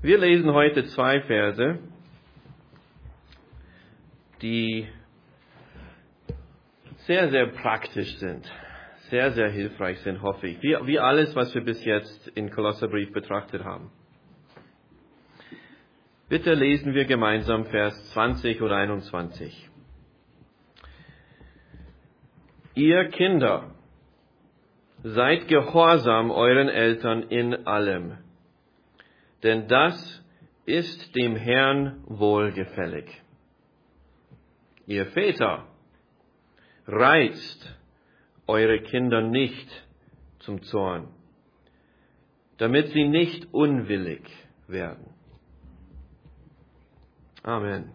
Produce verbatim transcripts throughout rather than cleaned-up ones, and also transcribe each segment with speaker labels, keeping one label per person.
Speaker 1: Wir lesen heute zwei Verse, die sehr, sehr praktisch sind, sehr, sehr hilfreich sind, hoffe ich, wie, wie alles, was wir bis jetzt in Kolosserbrief betrachtet haben. Bitte lesen wir gemeinsam Vers zwanzig oder einundzwanzig. Ihr Kinder, seid gehorsam euren Eltern in allem, denn das ist dem Herrn wohlgefällig. Ihr Väter, reizt eure Kinder nicht zum Zorn, damit sie nicht unwillig werden. Amen.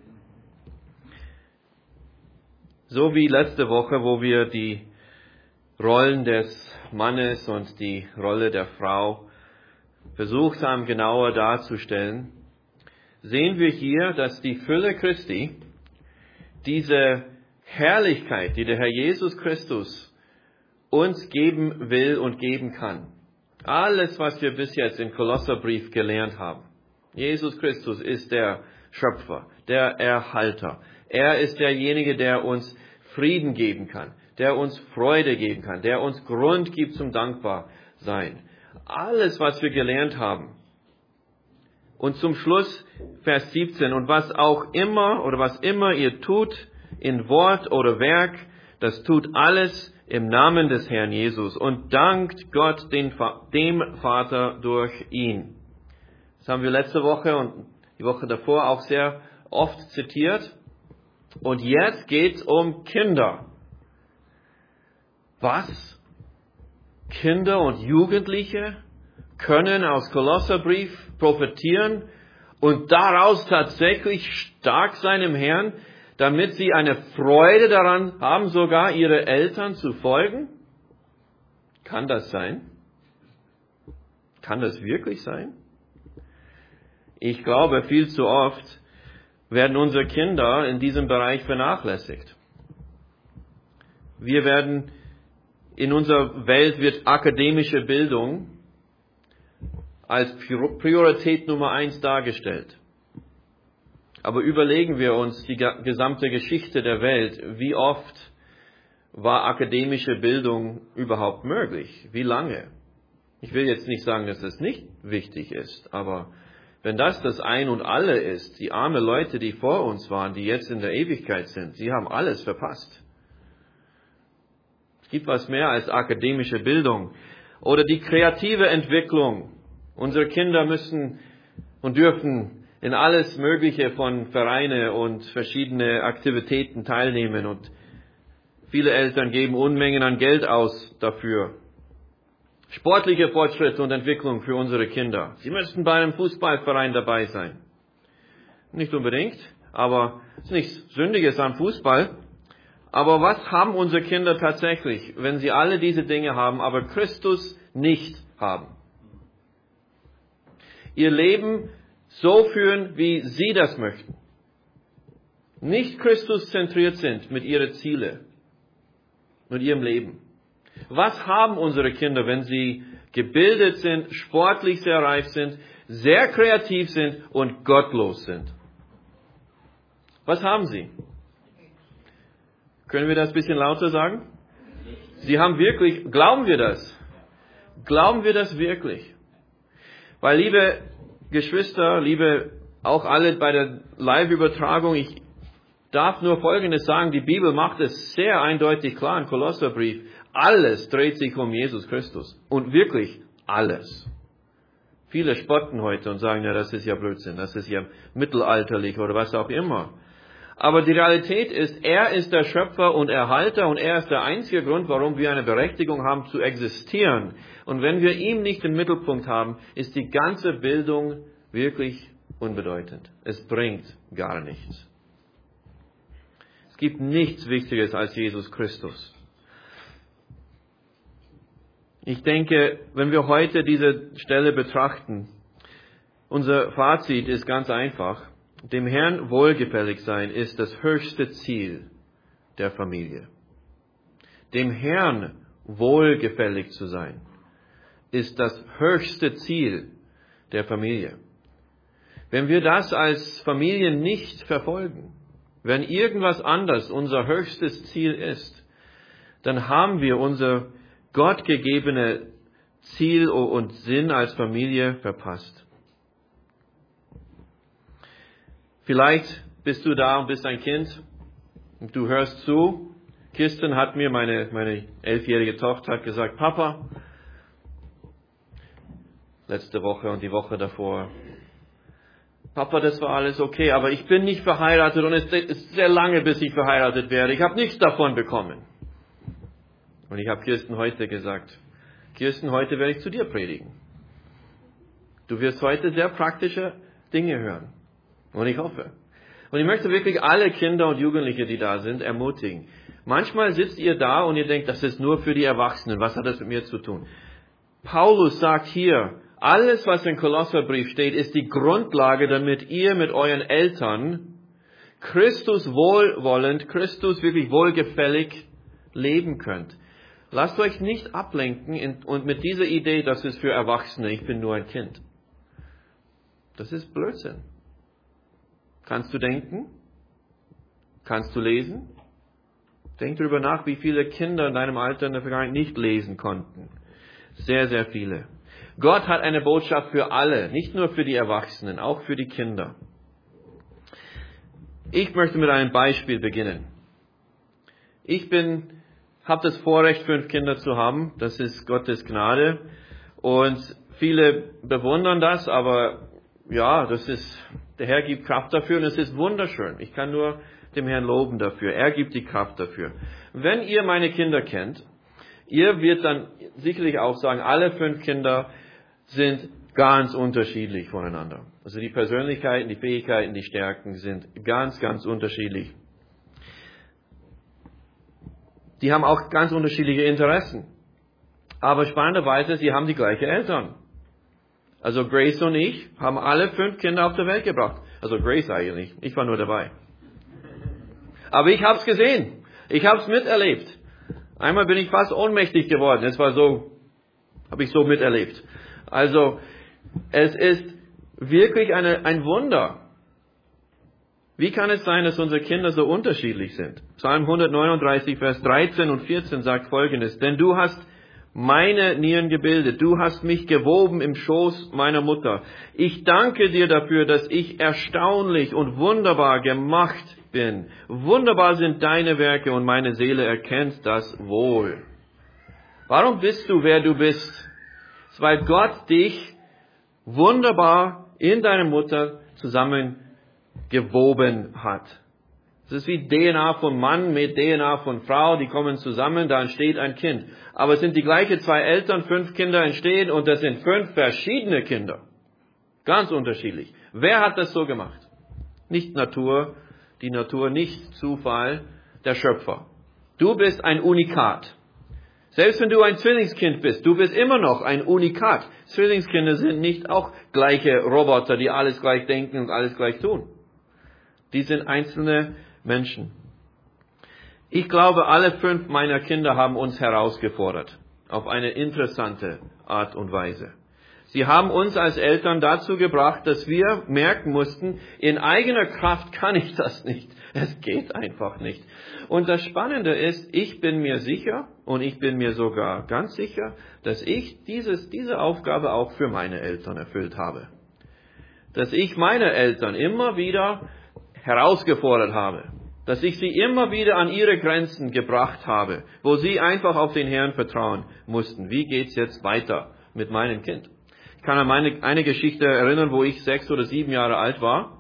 Speaker 1: So wie letzte Woche, wo wir die Rollen des Mannes und die Rolle der Frau versucht haben, genauer darzustellen, sehen wir hier, dass die Fülle Christi, diese Herrlichkeit, die der Herr Jesus Christus uns geben will und geben kann, alles, was wir bis jetzt im Kolosserbrief gelernt haben. Jesus Christus ist der Schöpfer, der Erhalter. Er ist derjenige, der uns Frieden geben kann, der uns Freude geben kann, der uns Grund gibt zum Dankbarsein. Alles, was wir gelernt haben. Und zum Schluss Vers siebzehn. Und was auch immer oder was immer ihr tut, in Wort oder Werk, das tut alles im Namen des Herrn Jesus und dankt Gott den, dem Vater durch ihn. Das haben wir letzte Woche und die Woche davor auch sehr oft zitiert. Und jetzt geht es um Kinder. Was? Kinder und Jugendliche können aus Kolosserbrief profitieren und daraus tatsächlich stark sein im Herrn, damit sie eine Freude daran haben, sogar ihre Eltern zu folgen? Kann das sein? Kann das wirklich sein? Ich glaube, viel zu oft werden unsere Kinder in diesem Bereich vernachlässigt. Wir werden, in unserer Welt wird akademische Bildung als Priorität Nummer eins dargestellt. Aber überlegen wir uns die gesamte Geschichte der Welt. Wie oft war akademische Bildung überhaupt möglich? Wie lange? Ich will jetzt nicht sagen, dass das nicht wichtig ist, aber wenn das das Ein und Alle ist, die armen Leute, die vor uns waren, die jetzt in der Ewigkeit sind, sie haben alles verpasst. Es gibt was mehr als akademische Bildung. Oder die kreative Entwicklung. Unsere Kinder müssen und dürfen in alles Mögliche von Vereine und verschiedene Aktivitäten teilnehmen. Und viele Eltern geben Unmengen an Geld aus dafür. Sportliche Fortschritte und Entwicklung für unsere Kinder. Sie müssten bei einem Fußballverein dabei sein. Nicht unbedingt, aber es ist nichts Sündiges am Fußball. Aber was haben unsere Kinder tatsächlich, wenn sie alle diese Dinge haben, aber Christus nicht haben? Ihr Leben so führen, wie sie das möchten. Nicht Christus zentriert sind mit ihren Zielen, mit ihrem Leben. Was haben unsere Kinder, wenn sie gebildet sind, sportlich sehr reif sind, sehr kreativ sind und gottlos sind? Was haben sie? Können wir das ein bisschen lauter sagen? Sie haben wirklich, glauben wir das? Glauben wir das wirklich? Weil, liebe Geschwister, liebe auch alle bei der Live-Übertragung, ich darf nur Folgendes sagen, die Bibel macht es sehr eindeutig klar im Kolosserbrief, alles dreht sich um Jesus Christus. Und wirklich alles. Viele spotten heute und sagen, ja, das ist ja Blödsinn, das ist ja mittelalterlich oder was auch immer. Aber die Realität ist, er ist der Schöpfer und Erhalter und er ist der einzige Grund, warum wir eine Berechtigung haben zu existieren. Und wenn wir ihn nicht im Mittelpunkt haben, ist die ganze Bildung wirklich unbedeutend. Es bringt gar nichts. Es gibt nichts Wichtiges als Jesus Christus. Ich denke, wenn wir heute diese Stelle betrachten, unser Fazit ist ganz einfach. Dem Herrn wohlgefällig sein ist das höchste Ziel der Familie. Dem Herrn wohlgefällig zu sein ist das höchste Ziel der Familie. Wenn wir das als Familie nicht verfolgen, wenn irgendwas anderes unser höchstes Ziel ist, dann haben wir unser gottgegebene Ziel und Sinn als Familie verpasst. Vielleicht bist du da und bist ein Kind und du hörst zu. Kirsten hat mir, meine, meine elfjährige Tochter, hat gesagt, Papa, letzte Woche und die Woche davor, Papa, das war alles okay, aber ich bin nicht verheiratet und es ist sehr lange, bis ich verheiratet werde. Ich habe nichts davon bekommen. Und ich habe Kirsten heute gesagt, Kirsten, heute werde ich zu dir predigen. Du wirst heute sehr praktische Dinge hören. Und ich hoffe. Und ich möchte wirklich alle Kinder und Jugendliche, die da sind, ermutigen. Manchmal sitzt ihr da und ihr denkt, das ist nur für die Erwachsenen. Was hat das mit mir zu tun? Paulus sagt hier, alles, was im Kolosserbrief steht, ist die Grundlage, damit ihr mit euren Eltern Christus wohlwollend, Christus wirklich wohlgefällig leben könnt. Lasst euch nicht ablenken und mit dieser Idee, das ist für Erwachsene, ich bin nur ein Kind. Das ist Blödsinn. Kannst du denken? Kannst du lesen? Denk darüber nach, wie viele Kinder in deinem Alter in der Vergangenheit nicht lesen konnten. Sehr, sehr viele. Gott hat eine Botschaft für alle, nicht nur für die Erwachsenen, auch für die Kinder. Ich möchte mit einem Beispiel beginnen. Ich bin, habe das Vorrecht, fünf Kinder zu haben. Das ist Gottes Gnade. Und viele bewundern das, aber ja, das ist, der Herr gibt Kraft dafür und es ist wunderschön. Ich kann nur dem Herrn loben dafür. Er gibt die Kraft dafür. Wenn ihr meine Kinder kennt, ihr wird dann sicherlich auch sagen, alle fünf Kinder sind ganz unterschiedlich voneinander. Also die Persönlichkeiten, die Fähigkeiten, die Stärken sind ganz, ganz unterschiedlich. Die haben auch ganz unterschiedliche Interessen. Aber spannenderweise, sie haben die gleichen Eltern. Also Grace und ich haben alle fünf Kinder auf der Welt gebracht. Also Grace eigentlich, ich war nur dabei. Aber ich habe es gesehen. Ich habe es miterlebt. Einmal bin ich fast ohnmächtig geworden. Es war so, habe ich so miterlebt. Also es ist wirklich eine, ein Wunder. Wie kann es sein, dass unsere Kinder so unterschiedlich sind? Psalm hundertneununddreißig, Vers dreizehn und vierzehn sagt Folgendes. Denn du hast meine Nieren gebildet. Du hast mich gewoben im Schoß meiner Mutter. Ich danke dir dafür, dass ich erstaunlich und wunderbar gemacht bin. Wunderbar sind deine Werke und meine Seele erkennt das wohl. Warum bist du, wer du bist? Es ist, weil Gott dich wunderbar in deiner Mutter zusammengewoben hat. Es ist wie D N A von Mann mit D N A von Frau, die kommen zusammen, da entsteht ein Kind. Aber es sind die gleichen zwei Eltern, fünf Kinder entstehen und das sind fünf verschiedene Kinder. Ganz unterschiedlich. Wer hat das so gemacht? Nicht Natur, die Natur, nicht Zufall, der Schöpfer. Du bist ein Unikat. Selbst wenn du ein Zwillingskind bist, du bist immer noch ein Unikat. Zwillingskinder sind nicht auch gleiche Roboter, die alles gleich denken und alles gleich tun. Die sind einzelne Menschen. Ich glaube, alle fünf meiner Kinder haben uns herausgefordert. Auf eine interessante Art und Weise. Sie haben uns als Eltern dazu gebracht, dass wir merken mussten, in eigener Kraft kann ich das nicht. Es geht einfach nicht. Und das Spannende ist, ich bin mir sicher und ich bin mir sogar ganz sicher, dass ich dieses, diese Aufgabe auch für meine Eltern erfüllt habe. Dass ich meine Eltern immer wieder herausgefordert habe. Dass ich sie immer wieder an ihre Grenzen gebracht habe, wo sie einfach auf den Herrn vertrauen mussten. Wie geht's jetzt weiter mit meinem Kind? Ich kann an meine, eine Geschichte erinnern, wo ich sechs oder sieben Jahre alt war.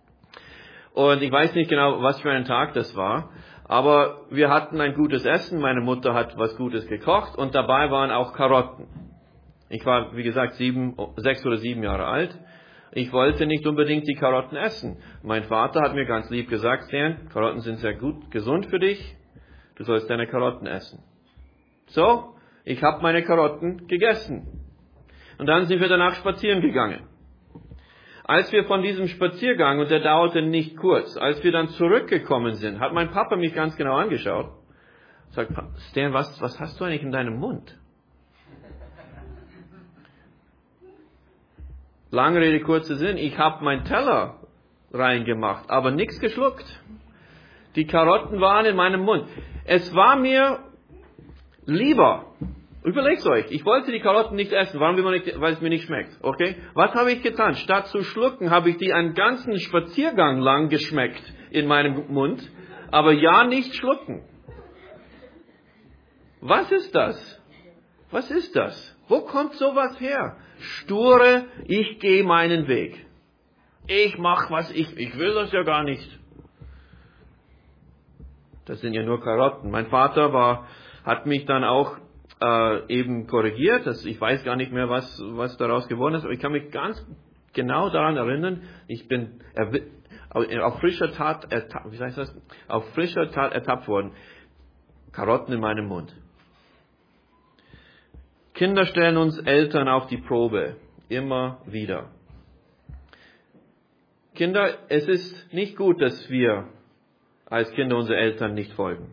Speaker 1: Und ich weiß nicht genau, was für ein Tag das war. Aber wir hatten ein gutes Essen. Meine Mutter hat was Gutes gekocht und dabei waren auch Karotten. Ich war, wie gesagt, sieben, sechs oder sieben Jahre alt. Ich wollte nicht unbedingt die Karotten essen. Mein Vater hat mir ganz lieb gesagt, Stan, Karotten sind sehr gut, gesund für dich. Du sollst deine Karotten essen. So, ich habe meine Karotten gegessen. Und dann sind wir danach spazieren gegangen. Als wir von diesem Spaziergang, und der dauerte nicht kurz, als wir dann zurückgekommen sind, hat mein Papa mich ganz genau angeschaut. Sagt, Stan, was, was hast du eigentlich in deinem Mund? Lange Rede, kurzer Sinn, ich habe meinen Teller reingemacht, aber nichts geschluckt. Die Karotten waren in meinem Mund. Es war mir lieber. Überlegt euch, ich wollte die Karotten nicht essen, warum will man nicht, weil es mir nicht schmeckt, okay? Was habe ich getan? Statt zu schlucken, habe ich die einen ganzen Spaziergang lang geschmeckt in meinem Mund, aber ja nicht schlucken. Was ist das? Was ist das? Wo kommt sowas her? Sture, ich gehe meinen Weg. Ich mache, was ich, ich will das ja gar nicht. Das sind ja nur Karotten. Mein Vater war, hat mich dann auch äh, eben korrigiert. Das, ich weiß gar nicht mehr, was, was daraus geworden ist, aber ich kann mich ganz genau daran erinnern, ich bin erwi- auf frischer Tat, erta- wie heißt das? Auf frischer Tat ertappt worden. Karotten in meinem Mund. Kinder stellen uns Eltern auf die Probe. Immer wieder. Kinder, es ist nicht gut, dass wir als Kinder unsere Eltern nicht folgen.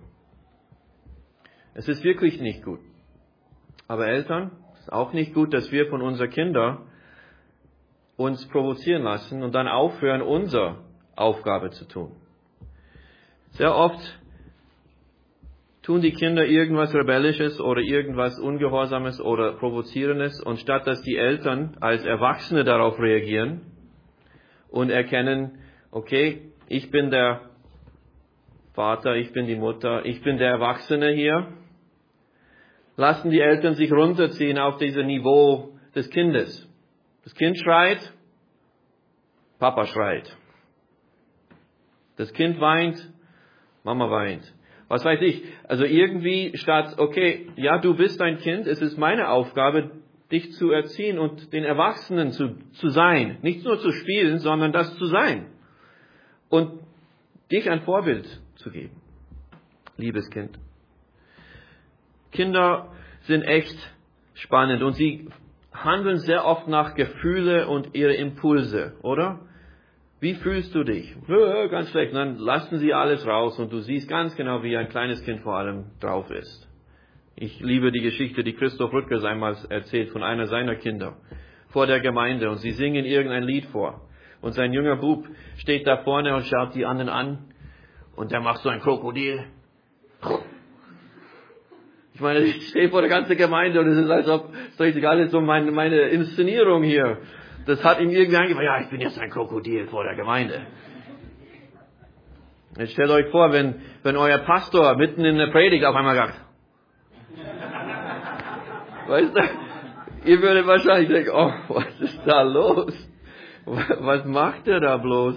Speaker 1: Es ist wirklich nicht gut. Aber Eltern, es ist auch nicht gut, dass wir von unseren Kindern uns provozieren lassen und dann aufhören, unsere Aufgabe zu tun. Sehr oft tun die Kinder irgendwas Rebellisches oder irgendwas Ungehorsames oder Provozierendes und statt dass die Eltern als Erwachsene darauf reagieren und erkennen, okay, ich bin der Vater, ich bin die Mutter, ich bin der Erwachsene hier, lassen die Eltern sich runterziehen auf dieses Niveau des Kindes. Das Kind schreit, Papa schreit. Das Kind weint, Mama weint. Was weiß ich, also irgendwie statt, okay, ja, du bist ein Kind, es ist meine Aufgabe, dich zu erziehen und den Erwachsenen zu, zu sein. Nicht nur zu spielen, sondern das zu sein. Und dich ein Vorbild zu geben. Liebes Kind. Kinder sind echt spannend und sie handeln sehr oft nach Gefühle und ihre Impulse, oder? Wie fühlst du dich? Ja, ganz schlecht. Und dann lassen sie alles raus und du siehst ganz genau, wie ein kleines Kind vor allem drauf ist. Ich liebe die Geschichte, die Christoph Rüttgers einmal erzählt von einer seiner Kinder vor der Gemeinde und sie singen irgendein Lied vor. Und sein junger Bub steht da vorne und schaut die anderen an und der macht so ein Krokodil. Ich meine, ich stehe vor der ganzen Gemeinde und es ist, als ob, ist doch egal, ist so meine, meine Inszenierung hier. Das hat ihm irgendwie angefallen, ja, ich bin jetzt ein Krokodil vor der Gemeinde. Jetzt stellt euch vor, wenn, wenn euer Pastor mitten in der Predigt auf einmal sagt, weißt du, ihr würdet wahrscheinlich denken, oh, was ist da los? Was macht er da bloß?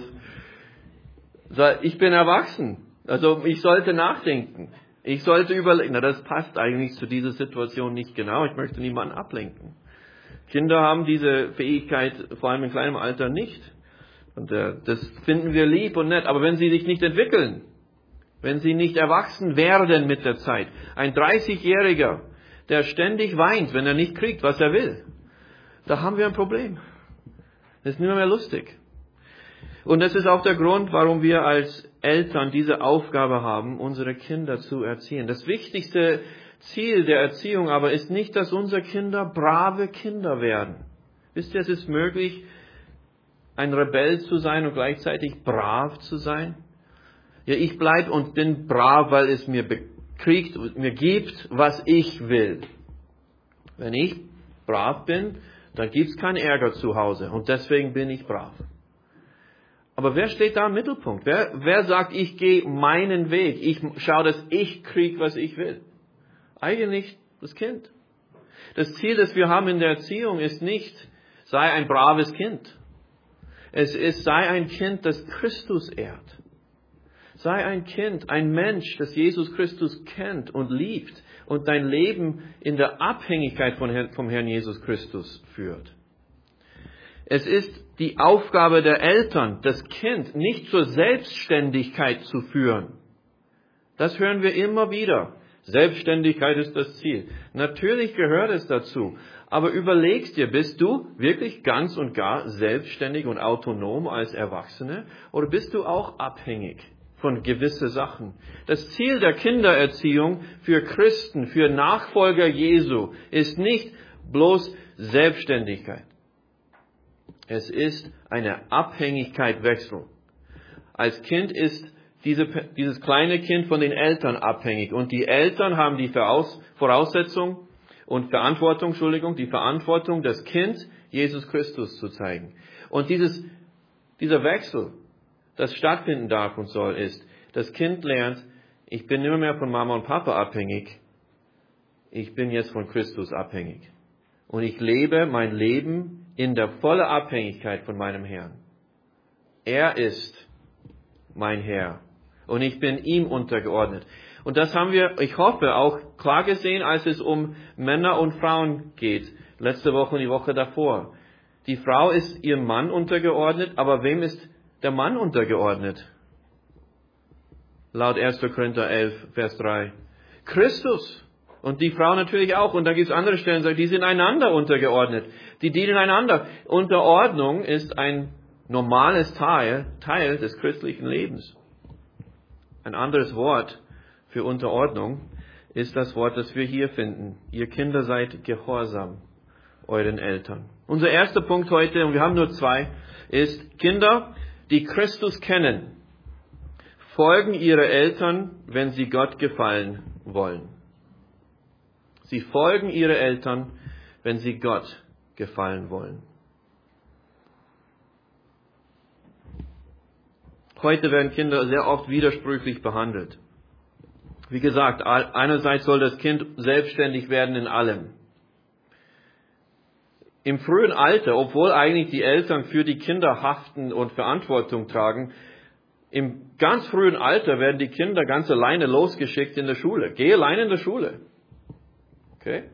Speaker 1: Ich bin erwachsen, also ich sollte nachdenken. Ich sollte überlegen, na, das passt eigentlich zu dieser Situation nicht genau, ich möchte niemanden ablenken. Kinder haben diese Fähigkeit, vor allem in kleinem Alter, nicht. Und äh, das finden wir lieb und nett. Aber wenn sie sich nicht entwickeln, wenn sie nicht erwachsen werden mit der Zeit, ein dreißigjähriger, der ständig weint, wenn er nicht kriegt, was er will, da haben wir ein Problem. Das ist nicht mehr lustig. Und das ist auch der Grund, warum wir als Eltern diese Aufgabe haben, unsere Kinder zu erziehen. Das wichtigste Ziel der Erziehung aber ist nicht, dass unsere Kinder brave Kinder werden. Wisst ihr, es ist möglich, ein Rebell zu sein und gleichzeitig brav zu sein. Ja, ich bleibe und bin brav, weil es mir bekriegt, mir gibt, was ich will. Wenn ich brav bin, dann gibt es keinen Ärger zu Hause und deswegen bin ich brav. Aber wer steht da im Mittelpunkt? Wer, wer sagt, ich gehe meinen Weg, ich schaue, dass ich kriege, was ich will? Eigentlich das Kind. Das Ziel, das wir haben in der Erziehung, ist nicht, sei ein braves Kind. Es ist, sei ein Kind, das Christus ehrt. Sei ein Kind, ein Mensch, das Jesus Christus kennt und liebt und dein Leben in der Abhängigkeit von, vom Herrn Jesus Christus führt. Es ist die Aufgabe der Eltern, das Kind nicht zur Selbstständigkeit zu führen. Das hören wir immer wieder. Selbstständigkeit ist das Ziel. Natürlich gehört es dazu. Aber überlegst dir, bist du wirklich ganz und gar selbstständig und autonom als Erwachsene? Oder bist du auch abhängig von gewissen Sachen? Das Ziel der Kindererziehung für Christen, für Nachfolger Jesu, ist nicht bloß Selbstständigkeit. Es ist eine Abhängigkeit wechseln. Als Kind ist diese, dieses kleine Kind von den Eltern abhängig. Und die Eltern haben die Voraussetzung und Verantwortung, Entschuldigung, die Verantwortung, das Kind Jesus Christus zu zeigen. Und dieses, dieser Wechsel, das stattfinden darf und soll, ist, das Kind lernt, ich bin nicht mehr von Mama und Papa abhängig, ich bin jetzt von Christus abhängig. Und ich lebe mein Leben in der vollen Abhängigkeit von meinem Herrn. Er ist mein Herr. Und ich bin ihm untergeordnet. Und das haben wir, ich hoffe, auch klar gesehen, als es um Männer und Frauen geht. Letzte Woche und die Woche davor. Die Frau ist ihrem Mann untergeordnet, aber wem ist der Mann untergeordnet? Laut erster Korinther elf, Vers drei. Christus. Und die Frau natürlich auch. Und da gibt es andere Stellen, die sind einander untergeordnet. Die dienen einander. Unterordnung ist ein normales Teil, Teil des christlichen Lebens. Ein anderes Wort für Unterordnung ist das Wort, das wir hier finden. Ihr Kinder seid gehorsam euren Eltern. Unser erster Punkt heute, und wir haben nur zwei, ist Kinder, die Christus kennen, folgen ihre Eltern, wenn sie Gott gefallen wollen. Sie folgen ihre Eltern, wenn sie Gott gefallen wollen. Heute werden Kinder sehr oft widersprüchlich behandelt. Wie gesagt, einerseits soll das Kind selbstständig werden in allem. Im frühen Alter, obwohl eigentlich die Eltern für die Kinder haften und Verantwortung tragen, im ganz frühen Alter werden die Kinder ganz alleine losgeschickt in der Schule. Geh alleine in der Schule. Okay?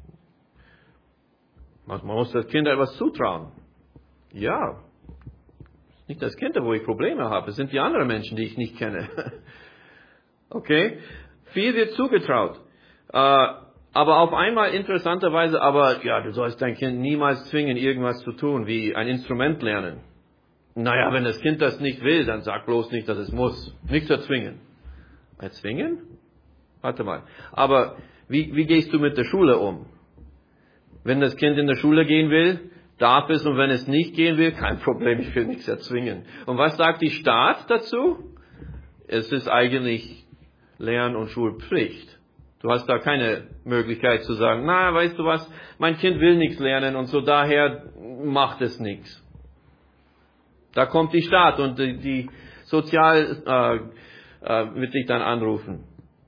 Speaker 1: Man muss das Kind etwas zutrauen. Ja. Nicht das Kind, wo ich Probleme habe. Es sind die anderen Menschen, die ich nicht kenne. Okay? Viel wird zugetraut. Äh, aber auf einmal interessanterweise, aber ja, du sollst dein Kind niemals zwingen, irgendwas zu tun, wie ein Instrument lernen. Naja, wenn das Kind das nicht will, dann sag bloß nicht, dass es muss. Nichts erzwingen. Erzwingen? Warte mal. Aber wie, wie gehst du mit der Schule um? Wenn das Kind in der Schule gehen will, darf es, und wenn es nicht gehen will, kein Problem, ich will nichts erzwingen. Und was sagt die Staat dazu? Es ist eigentlich Lern- und Schulpflicht. Du hast da keine Möglichkeit zu sagen, na, weißt du was, mein Kind will nichts lernen und so daher macht es nichts. Da kommt die Staat und die, die Sozial äh, äh, wird dich dann anrufen.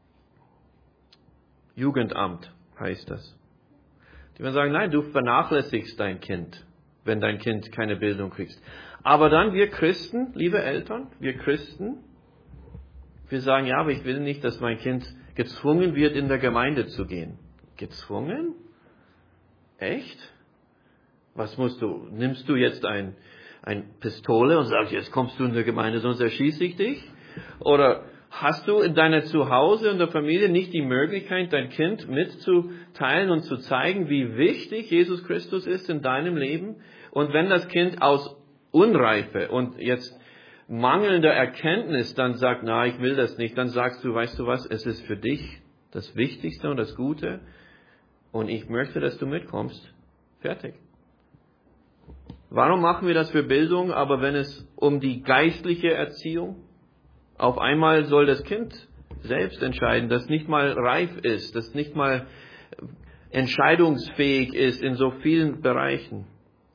Speaker 1: Jugendamt heißt das. Die werden sagen, nein, du vernachlässigst dein Kind, wenn dein Kind keine Bildung kriegst. Aber dann wir Christen, liebe Eltern, wir Christen, wir sagen, ja, aber ich will nicht, dass mein Kind gezwungen wird, in der Gemeinde zu gehen. Gezwungen? Echt? Was musst du? Nimmst du jetzt ein, ein Pistole und sagst, jetzt kommst du in der Gemeinde, sonst erschieße ich dich? Oder hast du in deiner Zuhause und der Familie nicht die Möglichkeit, dein Kind mitzuteilen und zu zeigen, wie wichtig Jesus Christus ist in deinem Leben? Und wenn das Kind aus Unreife und jetzt mangelnder Erkenntnis dann sagt, na, ich will das nicht, dann sagst du, weißt du was, es ist für dich das Wichtigste und das Gute und ich möchte, dass du mitkommst. Fertig. Warum machen wir das für Bildung, aber wenn es um die geistliche Erziehung, auf einmal soll das Kind selbst entscheiden, das nicht mal reif ist, das nicht mal entscheidungsfähig ist in so vielen Bereichen.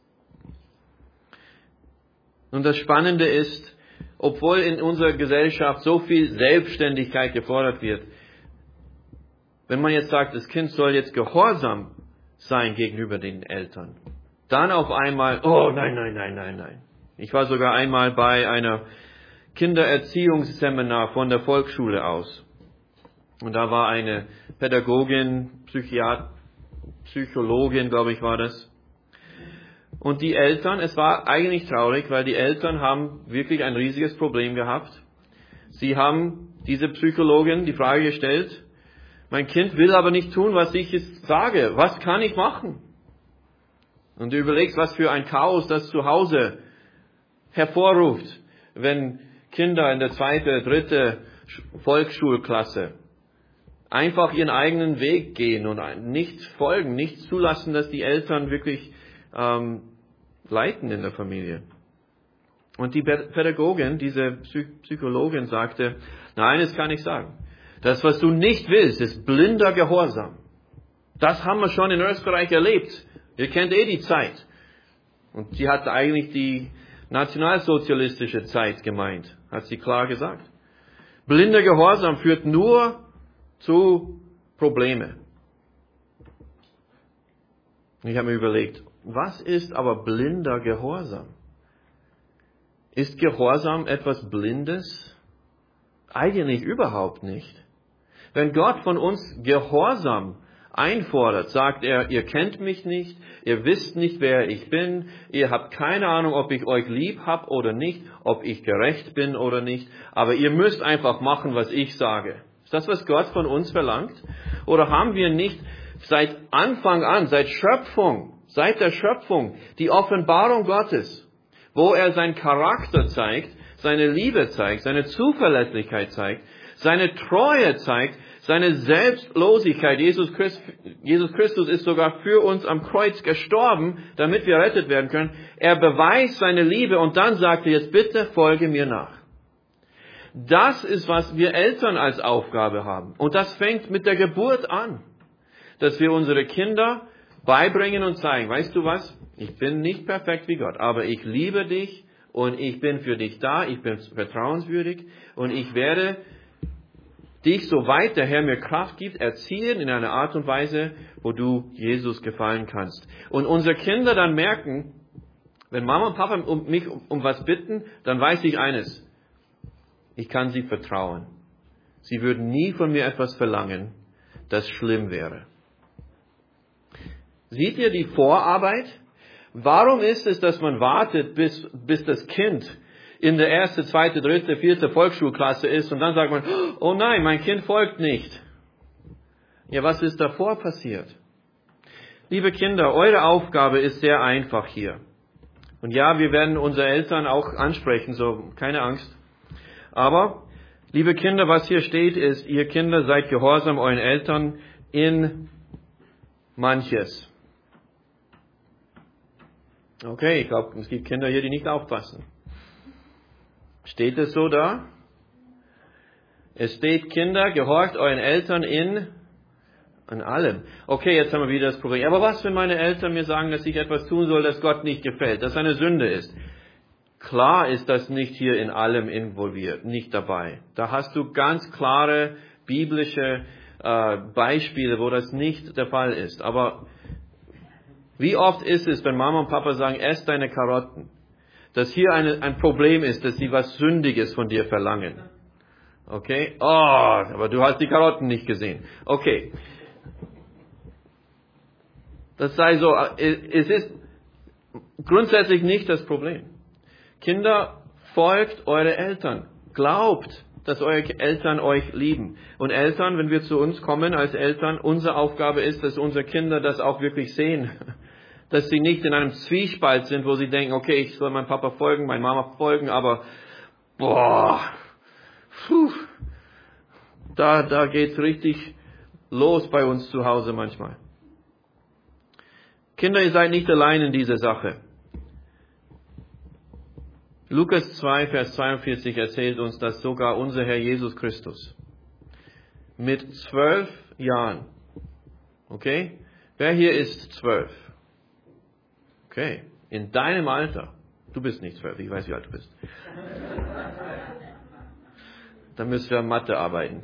Speaker 1: Und das Spannende ist, obwohl in unserer Gesellschaft so viel Selbstständigkeit gefordert wird, wenn man jetzt sagt, das Kind soll jetzt gehorsam sein gegenüber den Eltern, dann auf einmal, oh nein, nein, nein, nein, nein. Ich war sogar einmal bei einer Kindererziehungsseminar von der Volksschule aus. Und da war eine Pädagogin, Psychiat- Psychologin, glaube ich, war das. Und die Eltern, es war eigentlich traurig, weil die Eltern haben wirklich ein riesiges Problem gehabt. Sie haben diese Psychologin die Frage gestellt, mein Kind will aber nicht tun, was ich jetzt sage. Was kann ich machen? Und du überlegst, was für ein Chaos das zu Hause hervorruft, wenn Kinder in der zweiten, dritten Volksschulklasse einfach ihren eigenen Weg gehen und nicht folgen, nicht zulassen, dass die Eltern wirklich ähm, leiten in der Familie. Und die Pädagogin, diese Psychologin sagte, nein, das kann ich sagen. Das, was du nicht willst, ist blinder Gehorsam. Das haben wir schon in Österreich erlebt. Ihr kennt eh die Zeit. Und sie hat eigentlich die nationalsozialistische Zeit gemeint, hat sie klar gesagt. Blinder Gehorsam führt nur zu Problemen. Ich habe mir überlegt, was ist aber blinder Gehorsam? Ist Gehorsam etwas Blindes? Eigentlich überhaupt nicht. Wenn Gott von uns Gehorsam einfordert, sagt er, ihr kennt mich nicht, ihr wisst nicht, wer ich bin, ihr habt keine Ahnung, ob ich euch lieb habe oder nicht, ob ich gerecht bin oder nicht, aber ihr müsst einfach machen, was ich sage. Ist das, was Gott von uns verlangt? Oder haben wir nicht seit Anfang an, seit Schöpfung, seit der Schöpfung, die Offenbarung Gottes, wo er seinen Charakter zeigt, seine Liebe zeigt, seine Zuverlässigkeit zeigt, seine Treue zeigt, seine Selbstlosigkeit. Jesus Christus, Jesus Christus ist sogar für uns am Kreuz gestorben, damit wir rettet werden können. Er beweist seine Liebe und dann sagt er jetzt, bitte folge mir nach. Das ist, was wir Eltern als Aufgabe haben. Und das fängt mit der Geburt an, dass wir unsere Kinder beibringen und zeigen, weißt du was, ich bin nicht perfekt wie Gott, aber ich liebe dich und ich bin für dich da, ich bin vertrauenswürdig und ich werde dich, soweit der Herr mir Kraft gibt, erziehen in einer Art und Weise, wo du Jesus gefallen kannst. Und unsere Kinder dann merken, wenn Mama und Papa um mich um, um was bitten, dann weiß ich eines, ich kann sie vertrauen. Sie würden nie von mir etwas verlangen, das schlimm wäre. Seht ihr die Vorarbeit? Warum ist es, dass man wartet, bis, bis das Kind in der erste, zweite, dritte, vierte Volksschulklasse ist und dann sagt man, oh nein, mein Kind folgt nicht. Ja, was ist davor passiert? Liebe Kinder, eure Aufgabe ist sehr einfach hier. Und ja, wir werden unsere Eltern auch ansprechen, so keine Angst. Aber, liebe Kinder, was hier steht ist, ihr Kinder seid gehorsam euren Eltern in manches. Okay, ich glaube, es gibt Kinder hier, die nicht aufpassen. Steht es so da? Es steht, Kinder, gehorcht euren Eltern in, an allem. Okay, jetzt haben wir wieder das Problem. Aber was, wenn meine Eltern mir sagen, dass ich etwas tun soll, das Gott nicht gefällt, das eine Sünde ist? Klar ist das nicht hier in allem involviert, nicht dabei. Da hast du ganz klare biblische äh, Beispiele, wo das nicht der Fall ist. Aber wie oft ist es, wenn Mama und Papa sagen, ess deine Karotten, dass hier eine, ein Problem ist, dass sie was Sündiges von dir verlangen. Okay? Oh, aber du hast die Karotten nicht gesehen. Okay. Das sei so, es ist grundsätzlich nicht das Problem. Kinder, folgt eure Eltern. Glaubt, dass eure Eltern euch lieben. Und Eltern, wenn wir zu uns kommen als Eltern, unsere Aufgabe ist, dass unsere Kinder das auch wirklich sehen. Dass sie nicht in einem Zwiespalt sind, wo sie denken, okay, ich soll meinem Papa folgen, meiner Mama folgen, aber boah, puh, da, da geht's richtig los bei uns zu Hause manchmal. Kinder, ihr seid nicht allein in dieser Sache. Lukas zwei, Vers zweiundvierzig erzählt uns, dass sogar unser Herr Jesus Christus mit zwölf Jahren, okay, wer hier ist zwölf? Okay, in deinem Alter, du bist nicht zwölf, ich weiß, wie alt du bist. Dann müssen wir Mathe arbeiten.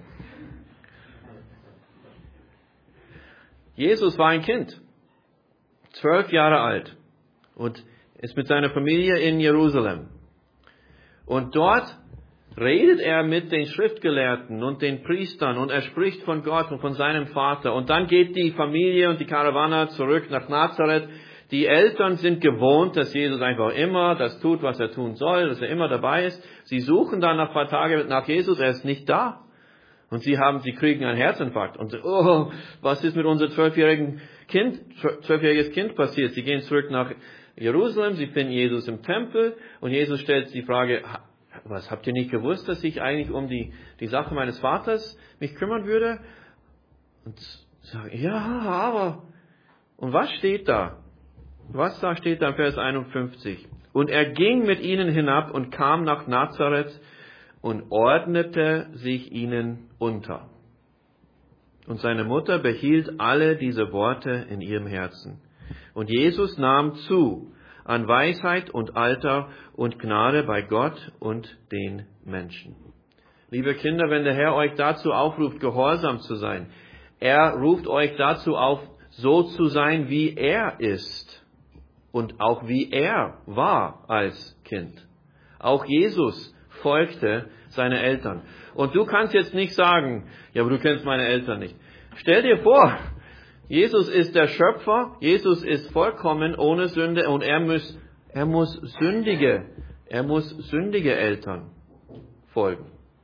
Speaker 1: Jesus war ein Kind, zwölf Jahre alt und ist mit seiner Familie in Jerusalem. Und dort redet er mit den Schriftgelehrten und den Priestern und er spricht von Gott und von seinem Vater. Und dann geht die Familie und die Karawane zurück nach Nazareth. Die Eltern sind gewohnt, dass Jesus einfach immer das tut, was er tun soll, dass er immer dabei ist. Sie suchen dann nach ein paar Tagen nach Jesus, er ist nicht da. Und sie haben, sie kriegen einen Herzinfarkt. Und oh, was ist mit unserem zwölfjährigen Kind, zwölfjähriges Kind passiert? Sie gehen zurück nach Jerusalem, sie finden Jesus im Tempel und Jesus stellt die Frage, was, habt ihr nicht gewusst, dass ich eigentlich um die, die Sache meines Vaters mich kümmern würde? Und sagen, ja, aber, und was steht da? Was da steht da in Vers einundfünfzig? Und er ging mit ihnen hinab und kam nach Nazareth und ordnete sich ihnen unter. Und seine Mutter behielt alle diese Worte in ihrem Herzen. Und Jesus nahm zu an Weisheit und Alter und Gnade bei Gott und den Menschen. Liebe Kinder, wenn der Herr euch dazu aufruft, gehorsam zu sein, er ruft euch dazu auf, so zu sein, wie er ist und auch wie er war als Kind. Auch Jesus folgte seinen Eltern. Und du kannst jetzt nicht sagen, ja, aber du kennst meine Eltern nicht. Stell dir vor, Jesus ist der Schöpfer, Jesus ist vollkommen ohne Sünde und er muss, er muss sündige, er muss sündige Eltern folgen.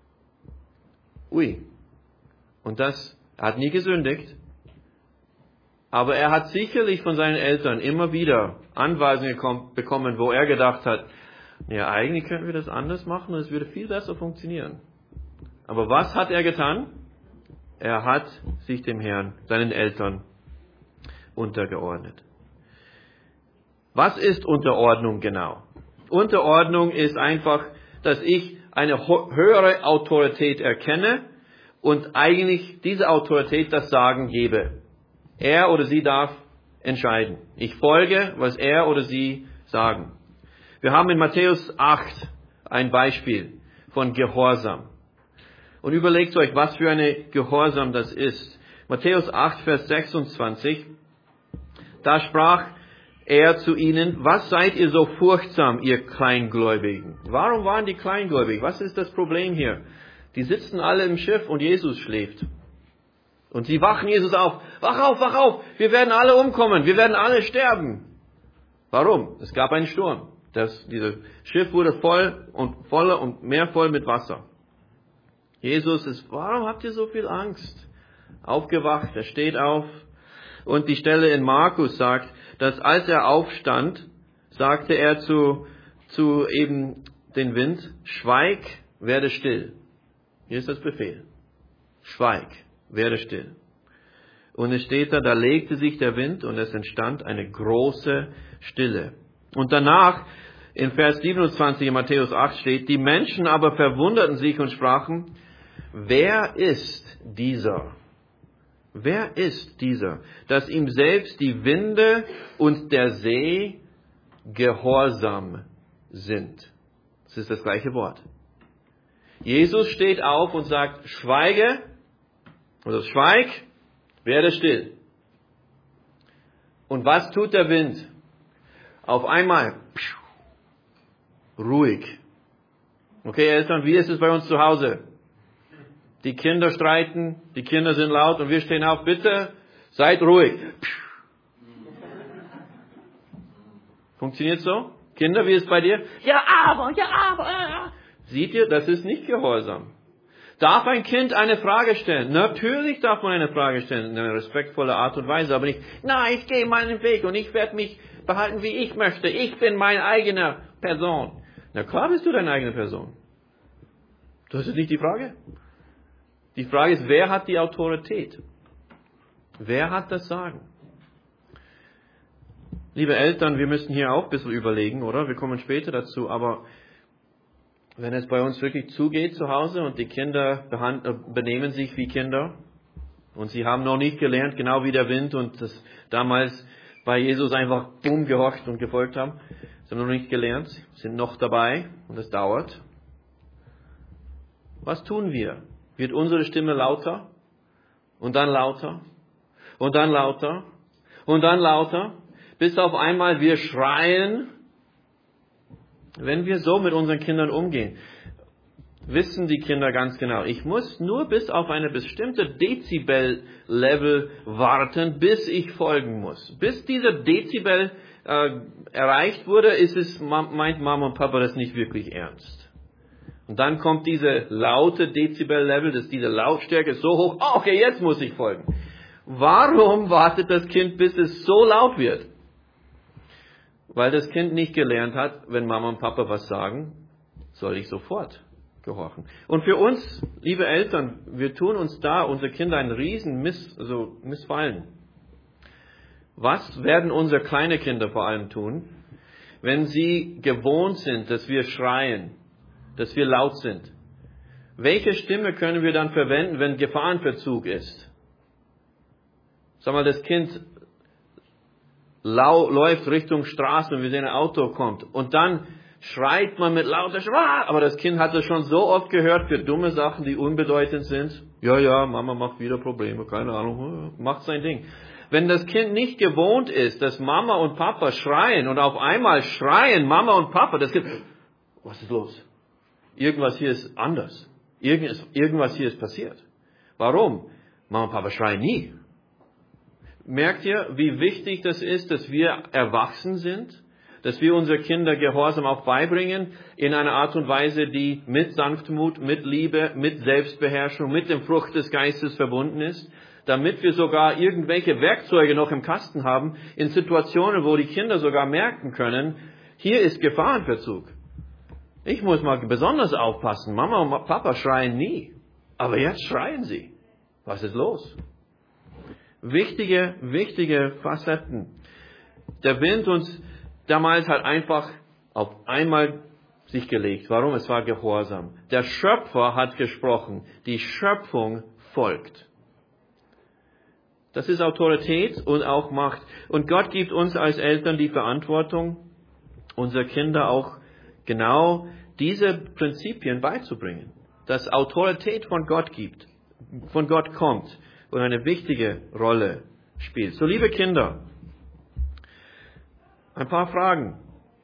Speaker 1: Ui. Und das, er hat nie gesündigt, aber er hat sicherlich von seinen Eltern immer wieder Anweisungen bekommen, wo er gedacht hat, ja, eigentlich könnten wir das anders machen und es würde viel besser funktionieren. Aber was hat er getan? Er hat sich dem Herrn, seinen Eltern, untergeordnet. Was ist Unterordnung genau? Unterordnung ist einfach, dass ich eine höhere Autorität erkenne und eigentlich diese Autorität das Sagen gebe. Er oder sie darf entscheiden. Ich folge, was er oder sie sagen. Wir haben in Matthäus acht ein Beispiel von Gehorsam. Und überlegt euch, was für eine Gehorsam das ist. Matthäus acht, Vers sechsundzwanzig. Da sprach er zu ihnen, was seid ihr so furchtsam, ihr Kleingläubigen? Warum waren die Kleingläubig? Was ist das Problem hier? Die sitzen alle im Schiff und Jesus schläft. Und sie wachen Jesus auf. Wach auf, wach auf, wir werden alle umkommen, wir werden alle sterben. Warum? Es gab einen Sturm. Das, dieses Schiff wurde voll und voller und mehr voll mit Wasser. Jesus ist, warum habt ihr so viel Angst? Aufgewacht, er steht auf. Und die Stelle in Markus sagt, dass als er aufstand, sagte er zu, zu eben den Wind, schweig, werde still. Hier ist das Befehl. Schweig, werde still. Und es steht da, da legte sich der Wind und es entstand eine große Stille. Und danach, in Vers siebenundzwanzig in Matthäus acht steht, die Menschen aber verwunderten sich und sprachen, wer ist dieser? Wer ist dieser, dass ihm selbst die Winde und der See gehorsam sind? Das ist das gleiche Wort. Jesus steht auf und sagt, schweige, oder schweig, werde still. Und was tut der Wind? Auf einmal, ruhig. Okay, Eltern, wie ist es bei uns zu Hause? Die Kinder streiten, die Kinder sind laut und wir stehen auf, bitte, seid ruhig. Funktioniert so? Kinder, wie ist es bei dir? Ja, aber, ja, aber. Seht ihr, das ist nicht Gehorsam. Darf ein Kind eine Frage stellen? Natürlich darf man eine Frage stellen, in einer respektvollen Art und Weise, aber nicht, nein, ich gehe meinen Weg und ich werde mich behalten, wie ich möchte. Ich bin meine eigene Person. Na klar bist du deine eigene Person. Das ist nicht die Frage. Die Frage ist, wer hat die Autorität? Wer hat das Sagen? Liebe Eltern, wir müssen hier auch ein bisschen überlegen, oder? Wir kommen später dazu, aber wenn es bei uns wirklich zugeht zu Hause und die Kinder benehmen sich wie Kinder und sie haben noch nicht gelernt, genau wie der Wind und das damals bei Jesus einfach bumm gehorcht und gefolgt haben, sie haben noch nicht gelernt, sind noch dabei und es dauert. Was tun wir? Wird unsere Stimme lauter und dann lauter und dann lauter und dann lauter, bis auf einmal wir schreien. Wenn wir so mit unseren Kindern umgehen, wissen die Kinder ganz genau, ich muss nur bis auf eine bestimmte Dezibel-Level warten, bis ich folgen muss. Bis dieser Dezibel äh, erreicht wurde, ist es, meint Mama und Papa das nicht wirklich ernst. Und dann kommt diese laute Dezibel-Level, dass diese Lautstärke ist so hoch, oh, okay, jetzt muss ich folgen. Warum wartet das Kind, bis es so laut wird? Weil das Kind nicht gelernt hat, wenn Mama und Papa was sagen, soll ich sofort gehorchen. Und für uns, liebe Eltern, wir tun uns da, unsere Kinder, einen riesen Miss, also Missfallen. Was werden unsere kleinen Kinder vor allem tun, wenn sie gewohnt sind, dass wir schreien, dass wir laut sind? Welche Stimme können wir dann verwenden, wenn Gefahrenverzug ist? Sag mal, das Kind lau- läuft Richtung Straße und wir sehen, ein Auto kommt. Und dann schreit man mit lauter Schwa, aber das Kind hat das schon so oft gehört für dumme Sachen, die unbedeutend sind. Ja, ja, Mama macht wieder Probleme, keine Ahnung, macht sein Ding. Wenn das Kind nicht gewohnt ist, dass Mama und Papa schreien und auf einmal schreien Mama und Papa, das Kind, was ist los? Irgendwas hier ist anders. Irgendwas hier ist passiert. Warum? Mama und Papa schreien nie. Merkt ihr, wie wichtig das ist, dass wir erwachsen sind? Dass wir unsere Kinder Gehorsam auch beibringen, in einer Art und Weise, die mit Sanftmut, mit Liebe, mit Selbstbeherrschung, mit dem Frucht des Geistes verbunden ist, damit wir sogar irgendwelche Werkzeuge noch im Kasten haben, in Situationen, wo die Kinder sogar merken können, hier ist Gefahrenverzug. Ich muss mal besonders aufpassen. Mama und Papa schreien nie. Aber jetzt schreien sie. Was ist los? Wichtige, wichtige Facetten. Der Wind uns damals hat einfach auf einmal sich gelegt. Warum? Es war Gehorsam. Der Schöpfer hat gesprochen. Die Schöpfung folgt. Das ist Autorität und auch Macht. Und Gott gibt uns als Eltern die Verantwortung, unsere Kinder auch genau diese Prinzipien beizubringen. Dass Autorität von Gott gibt, von Gott kommt und eine wichtige Rolle spielt. So, liebe Kinder, ein paar Fragen.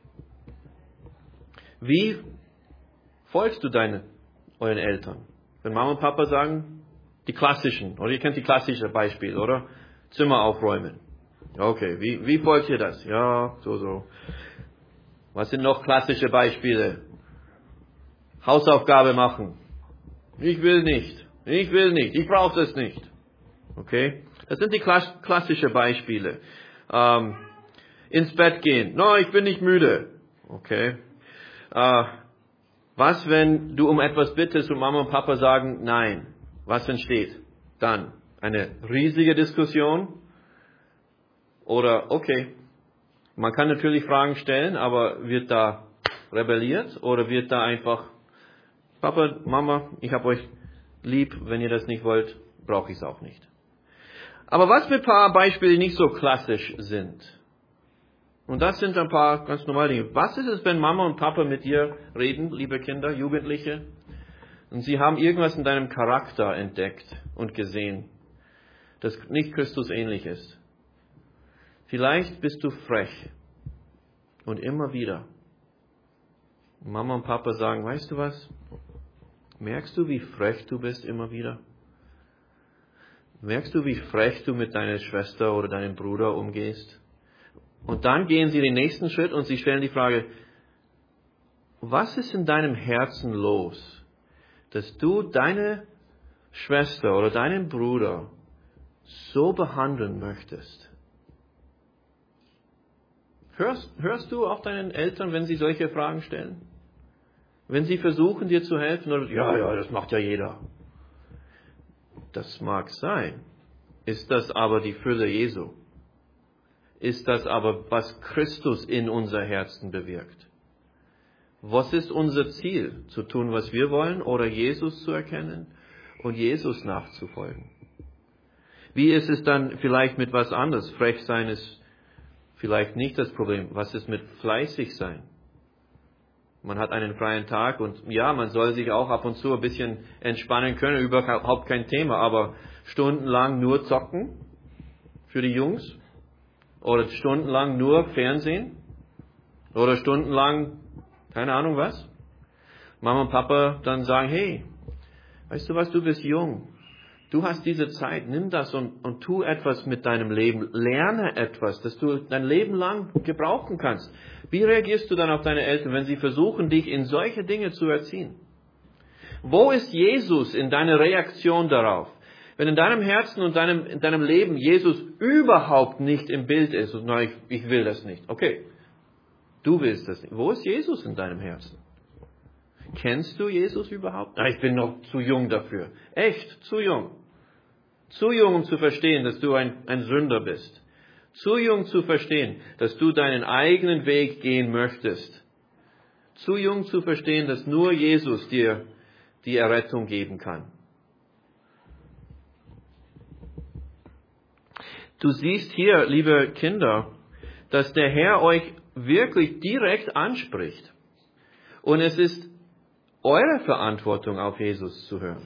Speaker 1: Wie folgst du deinen, euren Eltern? Wenn Mama und Papa sagen, die klassischen, oder ihr kennt die klassischen Beispiele, oder? Zimmer aufräumen. Okay, wie, wie folgt ihr das? Ja, so, so. Was sind noch klassische Beispiele? Hausaufgabe machen. Ich will nicht. Ich will nicht. Ich brauche das nicht. Okay? Das sind die klassischen Beispiele. Ähm, ins Bett gehen. No, ich bin nicht müde. Okay? Äh, was, wenn du um etwas bittest und Mama und Papa sagen nein? Was entsteht? Dann eine riesige Diskussion. Oder, okay, man kann natürlich Fragen stellen, aber wird da rebelliert oder wird da einfach, Papa, Mama, ich habe euch lieb, wenn ihr das nicht wollt, brauche ich es auch nicht. Aber was mit ein paar Beispiele, die nicht so klassisch sind? Und das sind ein paar ganz normale Dinge. Was ist es, wenn Mama und Papa mit dir reden, liebe Kinder, Jugendliche, und sie haben irgendwas in deinem Charakter entdeckt und gesehen, das nicht Christus ähnlich ist? Vielleicht bist du frech. Und immer wieder. Mama und Papa sagen, weißt du was? Merkst du, wie frech du bist immer wieder? Merkst du, wie frech du mit deiner Schwester oder deinem Bruder umgehst? Und dann gehen sie den nächsten Schritt und sie stellen die Frage, was ist in deinem Herzen los, dass du deine Schwester oder deinen Bruder so behandeln möchtest? Hörst, hörst du auf deinen Eltern, wenn sie solche Fragen stellen? Wenn sie versuchen, dir zu helfen? Oder, ja, ja, das macht ja jeder. Das mag sein. Ist das aber die Fülle Jesu? Ist das aber, was Christus in unser Herzen bewirkt? Was ist unser Ziel? Zu tun, was wir wollen oder Jesus zu erkennen und Jesus nachzufolgen? Wie ist es dann vielleicht mit was anderes? Frech sein ist vielleicht nicht das Problem. Was ist mit fleißig sein? Man hat einen freien Tag und ja, man soll sich auch ab und zu ein bisschen entspannen können, überhaupt kein Thema, aber stundenlang nur zocken für die Jungs oder stundenlang nur Fernsehen oder stundenlang keine Ahnung was. Mama und Papa dann sagen, hey, weißt du was, du bist jung. Du hast diese Zeit, nimm das und, und tu etwas mit deinem Leben. Lerne etwas, das du dein Leben lang gebrauchen kannst. Wie reagierst du dann auf deine Eltern, wenn sie versuchen, dich in solche Dinge zu erziehen? Wo ist Jesus in deiner Reaktion darauf? Wenn in deinem Herzen und deinem, in deinem Leben Jesus überhaupt nicht im Bild ist und nein, ich, ich will das nicht. Okay, du willst das nicht. Wo ist Jesus in deinem Herzen? Kennst du Jesus überhaupt? Na, ich bin noch zu jung dafür. Echt, zu jung. Zu jung, um zu verstehen, dass du ein, ein Sünder bist. Zu jung zu verstehen, dass du deinen eigenen Weg gehen möchtest. Zu jung zu verstehen, dass nur Jesus dir die Errettung geben kann. Du siehst hier, liebe Kinder, dass der Herr euch wirklich direkt anspricht. Und es ist eure Verantwortung, auf Jesus zu hören.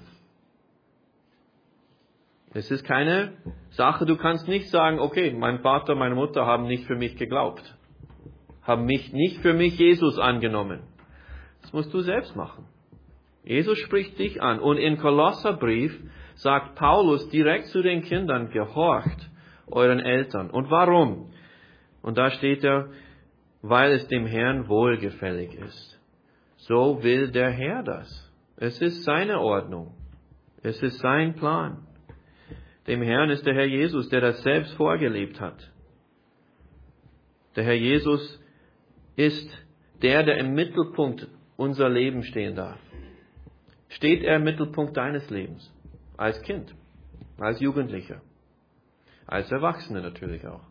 Speaker 1: Es ist keine Sache, du kannst nicht sagen, okay, mein Vater, meine Mutter haben nicht für mich geglaubt, haben mich nicht für mich Jesus angenommen. Das musst du selbst machen. Jesus spricht dich an. Und im Kolosserbrief sagt Paulus direkt zu den Kindern, gehorcht euren Eltern. Und warum? Und da steht er, weil es dem Herrn wohlgefällig ist. So will der Herr das. Es ist seine Ordnung. Es ist sein Plan. Dem Herrn ist der Herr Jesus, der das selbst vorgelebt hat. Der Herr Jesus ist der, der im Mittelpunkt unser Leben stehen darf. Steht er im Mittelpunkt deines Lebens? Als Kind, als Jugendlicher, als Erwachsene natürlich auch.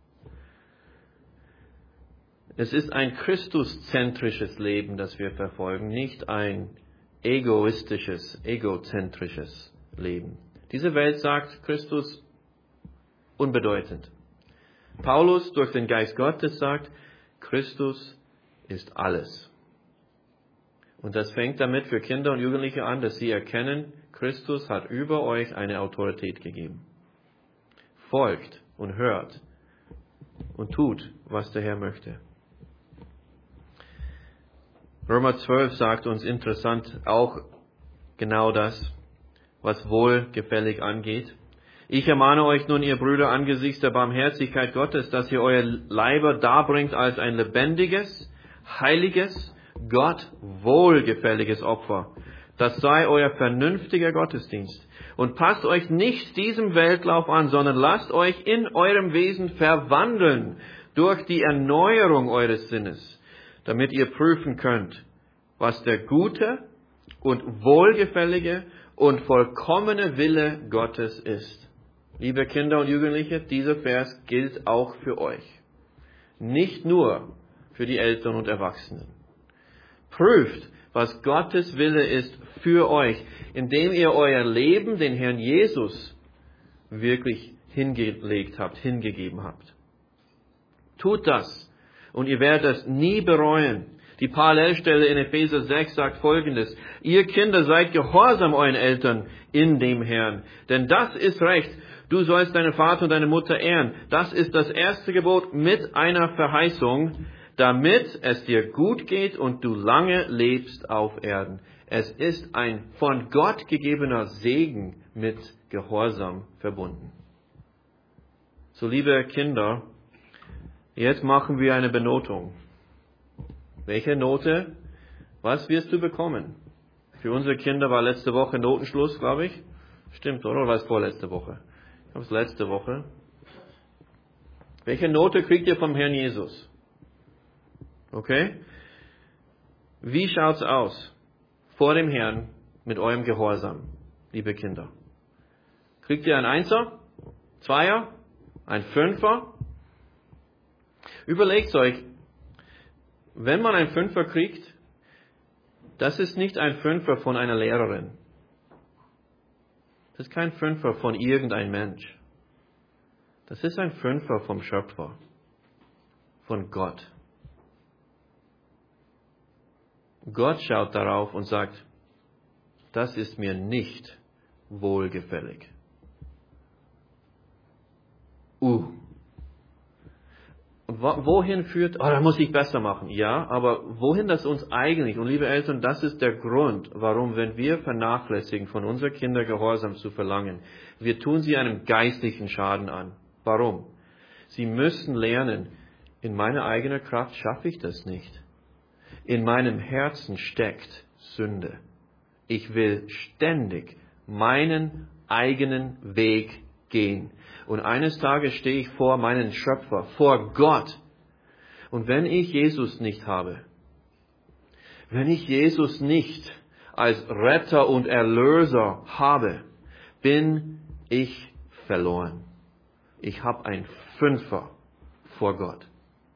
Speaker 1: Es ist ein christuszentrisches Leben, das wir verfolgen, nicht ein egoistisches, egozentrisches Leben. Diese Welt sagt Christus unbedeutend. Paulus durch den Geist Gottes sagt, Christus ist alles. Und das fängt damit für Kinder und Jugendliche an, dass sie erkennen, Christus hat über euch eine Autorität gegeben. Folgt und hört und tut, was der Herr möchte. Römer zwölf sagt uns interessant auch genau das, was wohlgefällig angeht. Ich ermahne euch nun, ihr Brüder, angesichts der Barmherzigkeit Gottes, dass ihr euer Leiber darbringt als ein lebendiges, heiliges, Gott wohlgefälliges Opfer. Das sei euer vernünftiger Gottesdienst. Und passt euch nicht diesem Weltlauf an, sondern lasst euch in eurem Wesen verwandeln durch die Erneuerung eures Sinnes, damit ihr prüfen könnt, was der gute und wohlgefällige und vollkommene Wille Gottes ist. Liebe Kinder und Jugendliche, dieser Vers gilt auch für euch. Nicht nur für die Eltern und Erwachsenen. Prüft, was Gottes Wille ist für euch, indem ihr euer Leben den Herrn Jesus wirklich hingelegt habt, hingegeben habt. Tut das. Und ihr werdet es nie bereuen. Die Parallelstelle in Epheser sechs sagt Folgendes. Ihr Kinder seid gehorsam euren Eltern in dem Herrn. Denn das ist Recht. Du sollst deinen Vater und deine Mutter ehren. Das ist das erste Gebot mit einer Verheißung, damit es dir gut geht und du lange lebst auf Erden. Es ist ein von Gott gegebener Segen mit Gehorsam verbunden. So, liebe Kinder, jetzt machen wir eine Benotung. Welche Note? Was wirst du bekommen? Für unsere Kinder war letzte Woche Notenschluss, glaube ich. Stimmt, oder? Oder war es vorletzte Woche? Ich glaube, es ist letzte Woche. Welche Note kriegt ihr vom Herrn Jesus? Okay? Wie schaut's aus vor dem Herrn mit eurem Gehorsam, liebe Kinder? Kriegt ihr ein Einser? Zweier? Ein Fünfer? Überlegt euch, wenn man ein Fünfer kriegt, das ist nicht ein Fünfer von einer Lehrerin. Das ist kein Fünfer von irgendein Mensch. Das ist ein Fünfer vom Schöpfer, von Gott. Gott schaut darauf und sagt, das ist mir nicht wohlgefällig. Uh. Und wohin führt, oh, da muss ich besser machen. Ja, aber wohin das uns eigentlich, und liebe Eltern, das ist der Grund, warum, wenn wir vernachlässigen, von unseren Kindern Gehorsam zu verlangen, wir tun sie einem geistlichen Schaden an. Warum? Sie müssen lernen, in meiner eigenen Kraft schaffe ich das nicht. In meinem Herzen steckt Sünde. Ich will ständig meinen eigenen Weg gehen. Und eines Tages stehe ich vor meinen Schöpfer, vor Gott. Und wenn ich Jesus nicht habe, wenn ich Jesus nicht als Retter und Erlöser habe, bin ich verloren. Ich habe ein Fünfer vor Gott.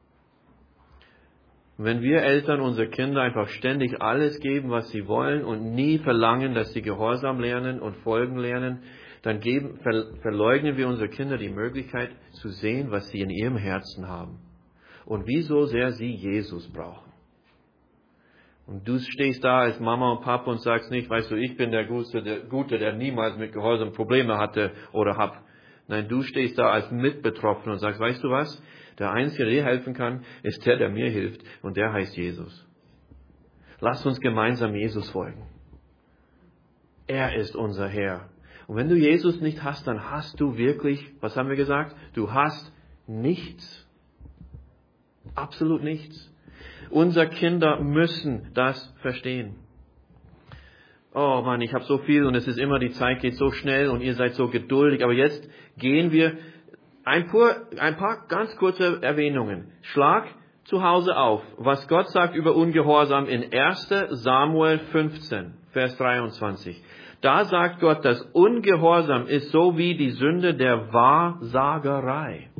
Speaker 1: Wenn wir Eltern unsere Kinder einfach ständig alles geben, was sie wollen und nie verlangen, dass sie Gehorsam lernen und Folgen lernen, dann geben, ver, verleugnen wir unsere Kinder die Möglichkeit zu sehen, was sie in ihrem Herzen haben und wie so sehr sie Jesus brauchen. Und du stehst da als Mama und Papa und sagst nicht, weißt du, ich bin der Gute, der, Gute, der niemals mit Gehorsam Probleme hatte oder hab. Nein, du stehst da als Mitbetroffener und sagst, weißt du was? Der Einzige, der dir helfen kann, ist der, der mir hilft. Und der heißt Jesus. Lass uns gemeinsam Jesus folgen. Er ist unser Herr. Und wenn du Jesus nicht hast, dann hast du wirklich, was haben wir gesagt? Du hast nichts. Absolut nichts. Unsere Kinder müssen das verstehen. Oh Mann, ich habe so viel und es ist immer, die Zeit geht so schnell und ihr seid so geduldig. Aber jetzt gehen wir ein paar, ein paar ganz kurze Erwähnungen. Schlag zu Hause auf, was Gott sagt über Ungehorsam in erster Samuel fünfzehn, Vers dreiundzwanzig. Da sagt Gott, dass Ungehorsam ist so wie die Sünde der Wahrsagerei.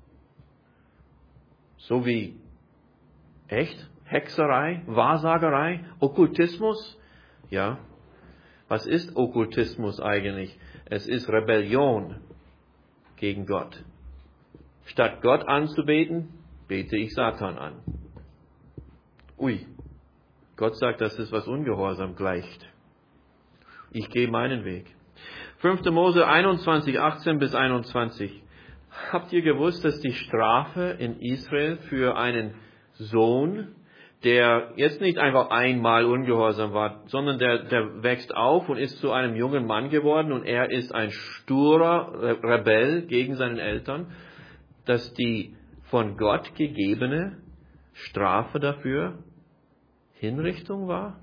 Speaker 1: So wie, echt? Hexerei? Wahrsagerei? Okkultismus? Ja. Was ist Okkultismus eigentlich? Es ist Rebellion gegen Gott. Statt Gott anzubeten, bete ich Satan an. Ui, Gott sagt, dass es was Ungehorsam gleicht. Ich gehe meinen Weg. fünfter Mose einundzwanzig, achtzehn bis einundzwanzig. Habt ihr gewusst, dass die Strafe in Israel für einen Sohn, der jetzt nicht einfach einmal ungehorsam war, sondern der, der wächst auf und ist zu einem jungen Mann geworden und er ist ein sturer Rebell gegen seine Eltern, dass die von Gott gegebene Strafe dafür Hinrichtung war?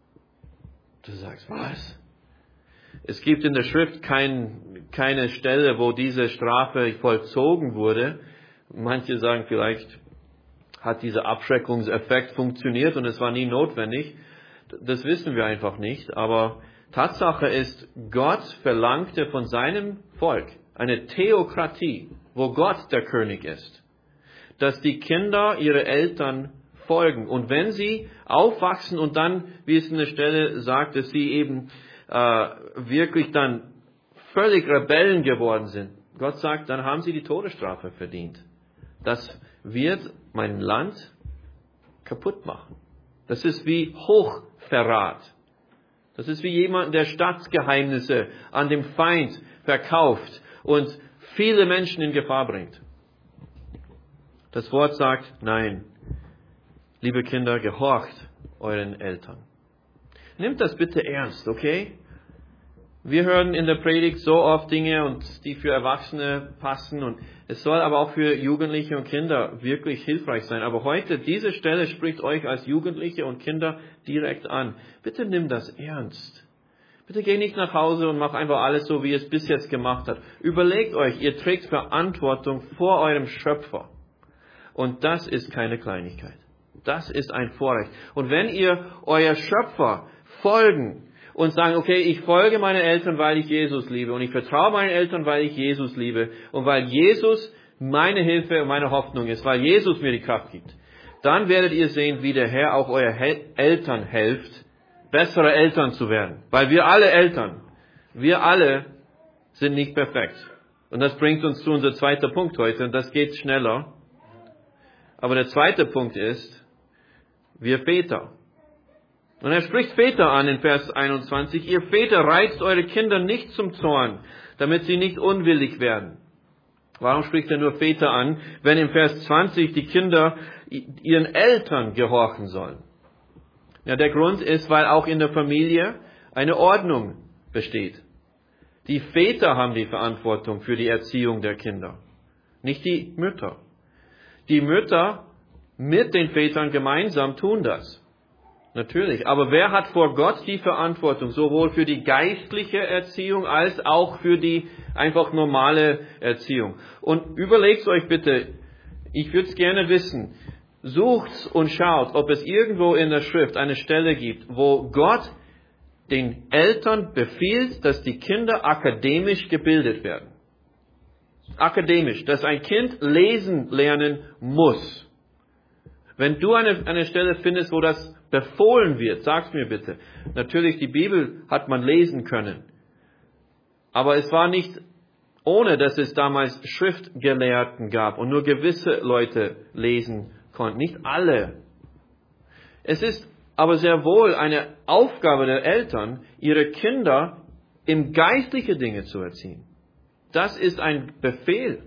Speaker 1: Du sagst, was? Es gibt in der Schrift kein, keine Stelle, wo diese Strafe vollzogen wurde. Manche sagen, vielleicht hat dieser Abschreckungseffekt funktioniert und es war nie notwendig. Das wissen wir einfach nicht. Aber Tatsache ist, Gott verlangte von seinem Volk eine Theokratie, wo Gott der König ist, dass die Kinder ihre Eltern folgen. Und wenn sie aufwachsen und dann, wie es in der Stelle sagt, dass sie eben äh, wirklich dann völlig Rebellen geworden sind, Gott sagt, dann haben sie die Todesstrafe verdient. Das wird mein Land kaputt machen. Das ist wie Hochverrat. Das ist wie jemand, der Staatsgeheimnisse an dem Feind verkauft und viele Menschen in Gefahr bringt. Das Wort sagt, nein, liebe Kinder, gehorcht euren Eltern. Nehmt das bitte ernst, okay? Wir hören in der Predigt so oft Dinge, und die für Erwachsene passen, und es soll aber auch für Jugendliche und Kinder wirklich hilfreich sein. Aber heute, diese Stelle spricht euch als Jugendliche und Kinder direkt an. Bitte nimm das ernst. Bitte geh nicht nach Hause und mach einfach alles so, wie es bis jetzt gemacht hat. Überlegt euch, ihr trägt Verantwortung vor eurem Schöpfer. Und das ist keine Kleinigkeit. Das ist ein Vorrecht. Und wenn ihr euer Schöpfer folgen und sagen, okay, ich folge meinen Eltern, weil ich Jesus liebe, und ich vertraue meinen Eltern, weil ich Jesus liebe, und weil Jesus meine Hilfe und meine Hoffnung ist, weil Jesus mir die Kraft gibt, dann werdet ihr sehen, wie der Herr auch euer Eltern hilft, bessere Eltern zu werden. Weil wir alle Eltern, wir alle sind nicht perfekt. Und das bringt uns zu unserem zweiten Punkt heute, und das geht schneller. Aber der zweite Punkt ist, wir Väter. Und er spricht Väter an in Vers einundzwanzig. Ihr Väter, reizt eure Kinder nicht zum Zorn, damit sie nicht unwillig werden. Warum spricht er nur Väter an, wenn in Vers zwanzig die Kinder ihren Eltern gehorchen sollen? Ja, der Grund ist, weil auch in der Familie eine Ordnung besteht. Die Väter haben die Verantwortung für die Erziehung der Kinder, nicht die Mütter. Die Mütter mit den Vätern gemeinsam tun das. Natürlich. Aber wer hat vor Gott die Verantwortung, sowohl für die geistliche Erziehung als auch für die einfach normale Erziehung? Und überlegt euch bitte, ich würde es gerne wissen, sucht und schaut, ob es irgendwo in der Schrift eine Stelle gibt, wo Gott den Eltern befiehlt, dass die Kinder akademisch gebildet werden. akademisch, dass ein Kind lesen lernen muss. Wenn du eine, eine Stelle findest, wo das befohlen wird, sag's mir bitte. Natürlich, die Bibel hat man lesen können. Aber es war nicht ohne, dass es damals Schriftgelehrten gab und nur gewisse Leute lesen konnten. Nicht alle. Es ist aber sehr wohl eine Aufgabe der Eltern, ihre Kinder in geistliche Dinge zu erziehen. Das ist ein Befehl.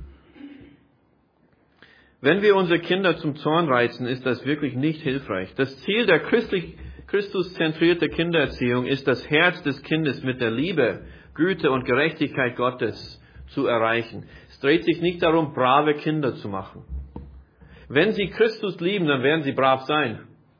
Speaker 1: Wenn wir unsere Kinder zum Zorn reizen, ist das wirklich nicht hilfreich. Das Ziel der christlich, Christuszentrierte Kindererziehung ist, das Herz des Kindes mit der Liebe, Güte und Gerechtigkeit Gottes zu erreichen. Es dreht sich nicht darum, brave Kinder zu machen. Wenn sie Christus lieben, dann werden sie brav sein.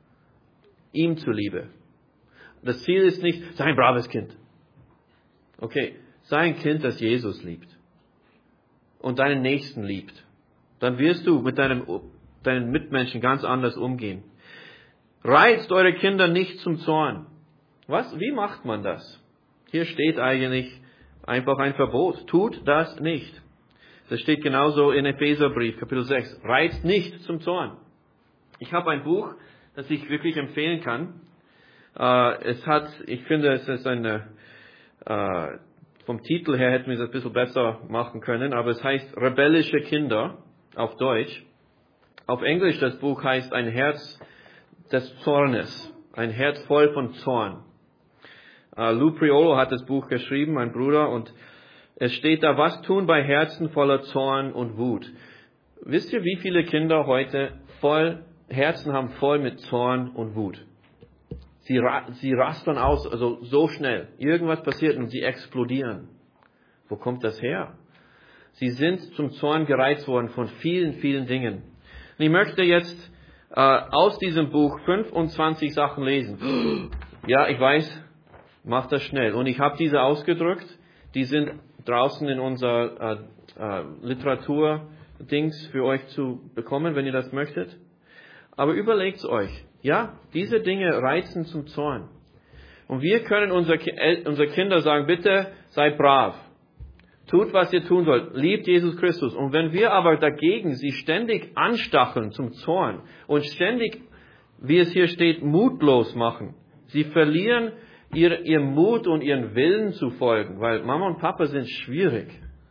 Speaker 1: Ihm zuliebe. Das Ziel ist nicht, sei ein braves Kind. Okay, sei ein Kind, das Jesus liebt und deinen Nächsten liebt. Dann wirst du mit deinem, deinen Mitmenschen ganz anders umgehen. Reizt eure Kinder nicht zum Zorn. Was? Wie macht man das? Hier steht eigentlich einfach ein Verbot. Tut das nicht. Das steht genauso in Epheserbrief, Kapitel sechs. Reizt nicht zum Zorn. Ich habe ein Buch, das ich wirklich empfehlen kann. Äh, es hat, ich finde, es ist eine, äh, vom Titel her hätten wir es ein bisschen besser machen können, aber es heißt Rebellische Kinder auf Deutsch. Auf Englisch das Buch heißt Ein Herz des Zornes. Ein Herz voll von Zorn. Uh, Lou Priolo hat das Buch geschrieben, mein Bruder, und es steht da, was tun bei Herzen voller Zorn und Wut. Wisst ihr, wie viele Kinder heute voll, Herzen haben voll mit Zorn und Wut? Sie, sie rastern aus, also so schnell. Irgendwas passiert und sie explodieren. Wo kommt das her? Sie sind zum Zorn gereizt worden von vielen, vielen Dingen. Und ich möchte jetzt äh, aus diesem Buch fünfundzwanzig Sachen lesen. Ja, ich weiß, mach das schnell. Und ich habe diese ausgedrückt. Die sind draußen in unser äh, äh, Literatur-Dings für euch zu bekommen, wenn ihr das möchtet. Aber überlegt's euch. Ja, diese Dinge reizen zum Zorn. Und wir können unsere, unsere Kinder sagen, bitte seid brav. Tut, was ihr tun sollt. Liebt Jesus Christus. Und wenn wir aber dagegen sie ständig anstacheln zum Zorn und ständig, wie es hier steht, mutlos machen, sie verlieren ihr, ihren Mut und ihren Willen zu folgen, weil Mama und Papa sind schwierig,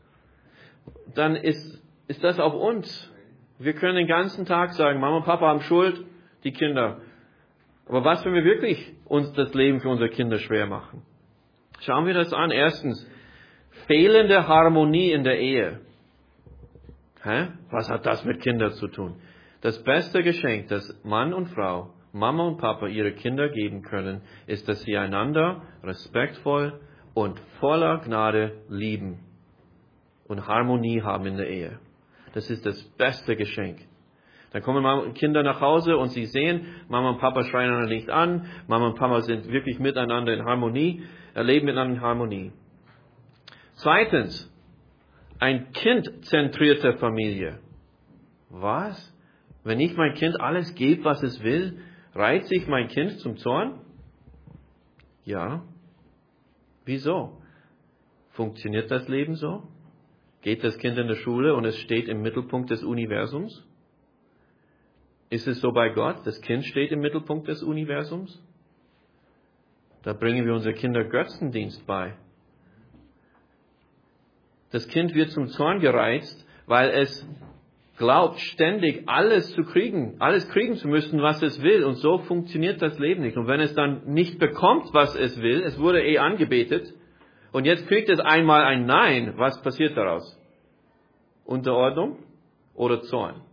Speaker 1: dann ist, ist das auf uns. Wir können den ganzen Tag sagen, Mama und Papa haben Schuld, die Kinder. Aber was, wenn wir wirklich uns das Leben für unsere Kinder schwer machen? Schauen wir das an. Erstens, fehlende Harmonie in der Ehe. Hä? Was hat das mit Kindern zu tun? Das beste Geschenk, das Mann und Frau, Mama und Papa ihre Kinder geben können, ist, dass sie einander respektvoll und voller Gnade lieben und Harmonie haben in der Ehe. Das ist das beste Geschenk. Dann kommen Kinder nach Hause und sie sehen, Mama und Papa schreien einander nicht an, Mama und Papa sind wirklich miteinander in Harmonie, erleben miteinander in Harmonie. Zweitens, ein kindzentrierte Familie. Was? Wenn ich mein Kind alles gebe, was es will, reizt sich mein Kind zum Zorn? Ja. Wieso? Funktioniert das Leben so? Geht das Kind in die Schule und es steht im Mittelpunkt des Universums? Ist es so bei Gott? Das Kind steht im Mittelpunkt des Universums? Da bringen wir unsere Kinder Götzendienst bei. Das Kind wird zum Zorn gereizt, weil es glaubt, ständig alles zu kriegen, alles kriegen zu müssen, was es will. Und so funktioniert das Leben nicht. Und wenn es dann nicht bekommt, was es will, es wurde eh angebetet, und jetzt kriegt es einmal ein Nein, was passiert daraus? Unterordnung oder Zorn?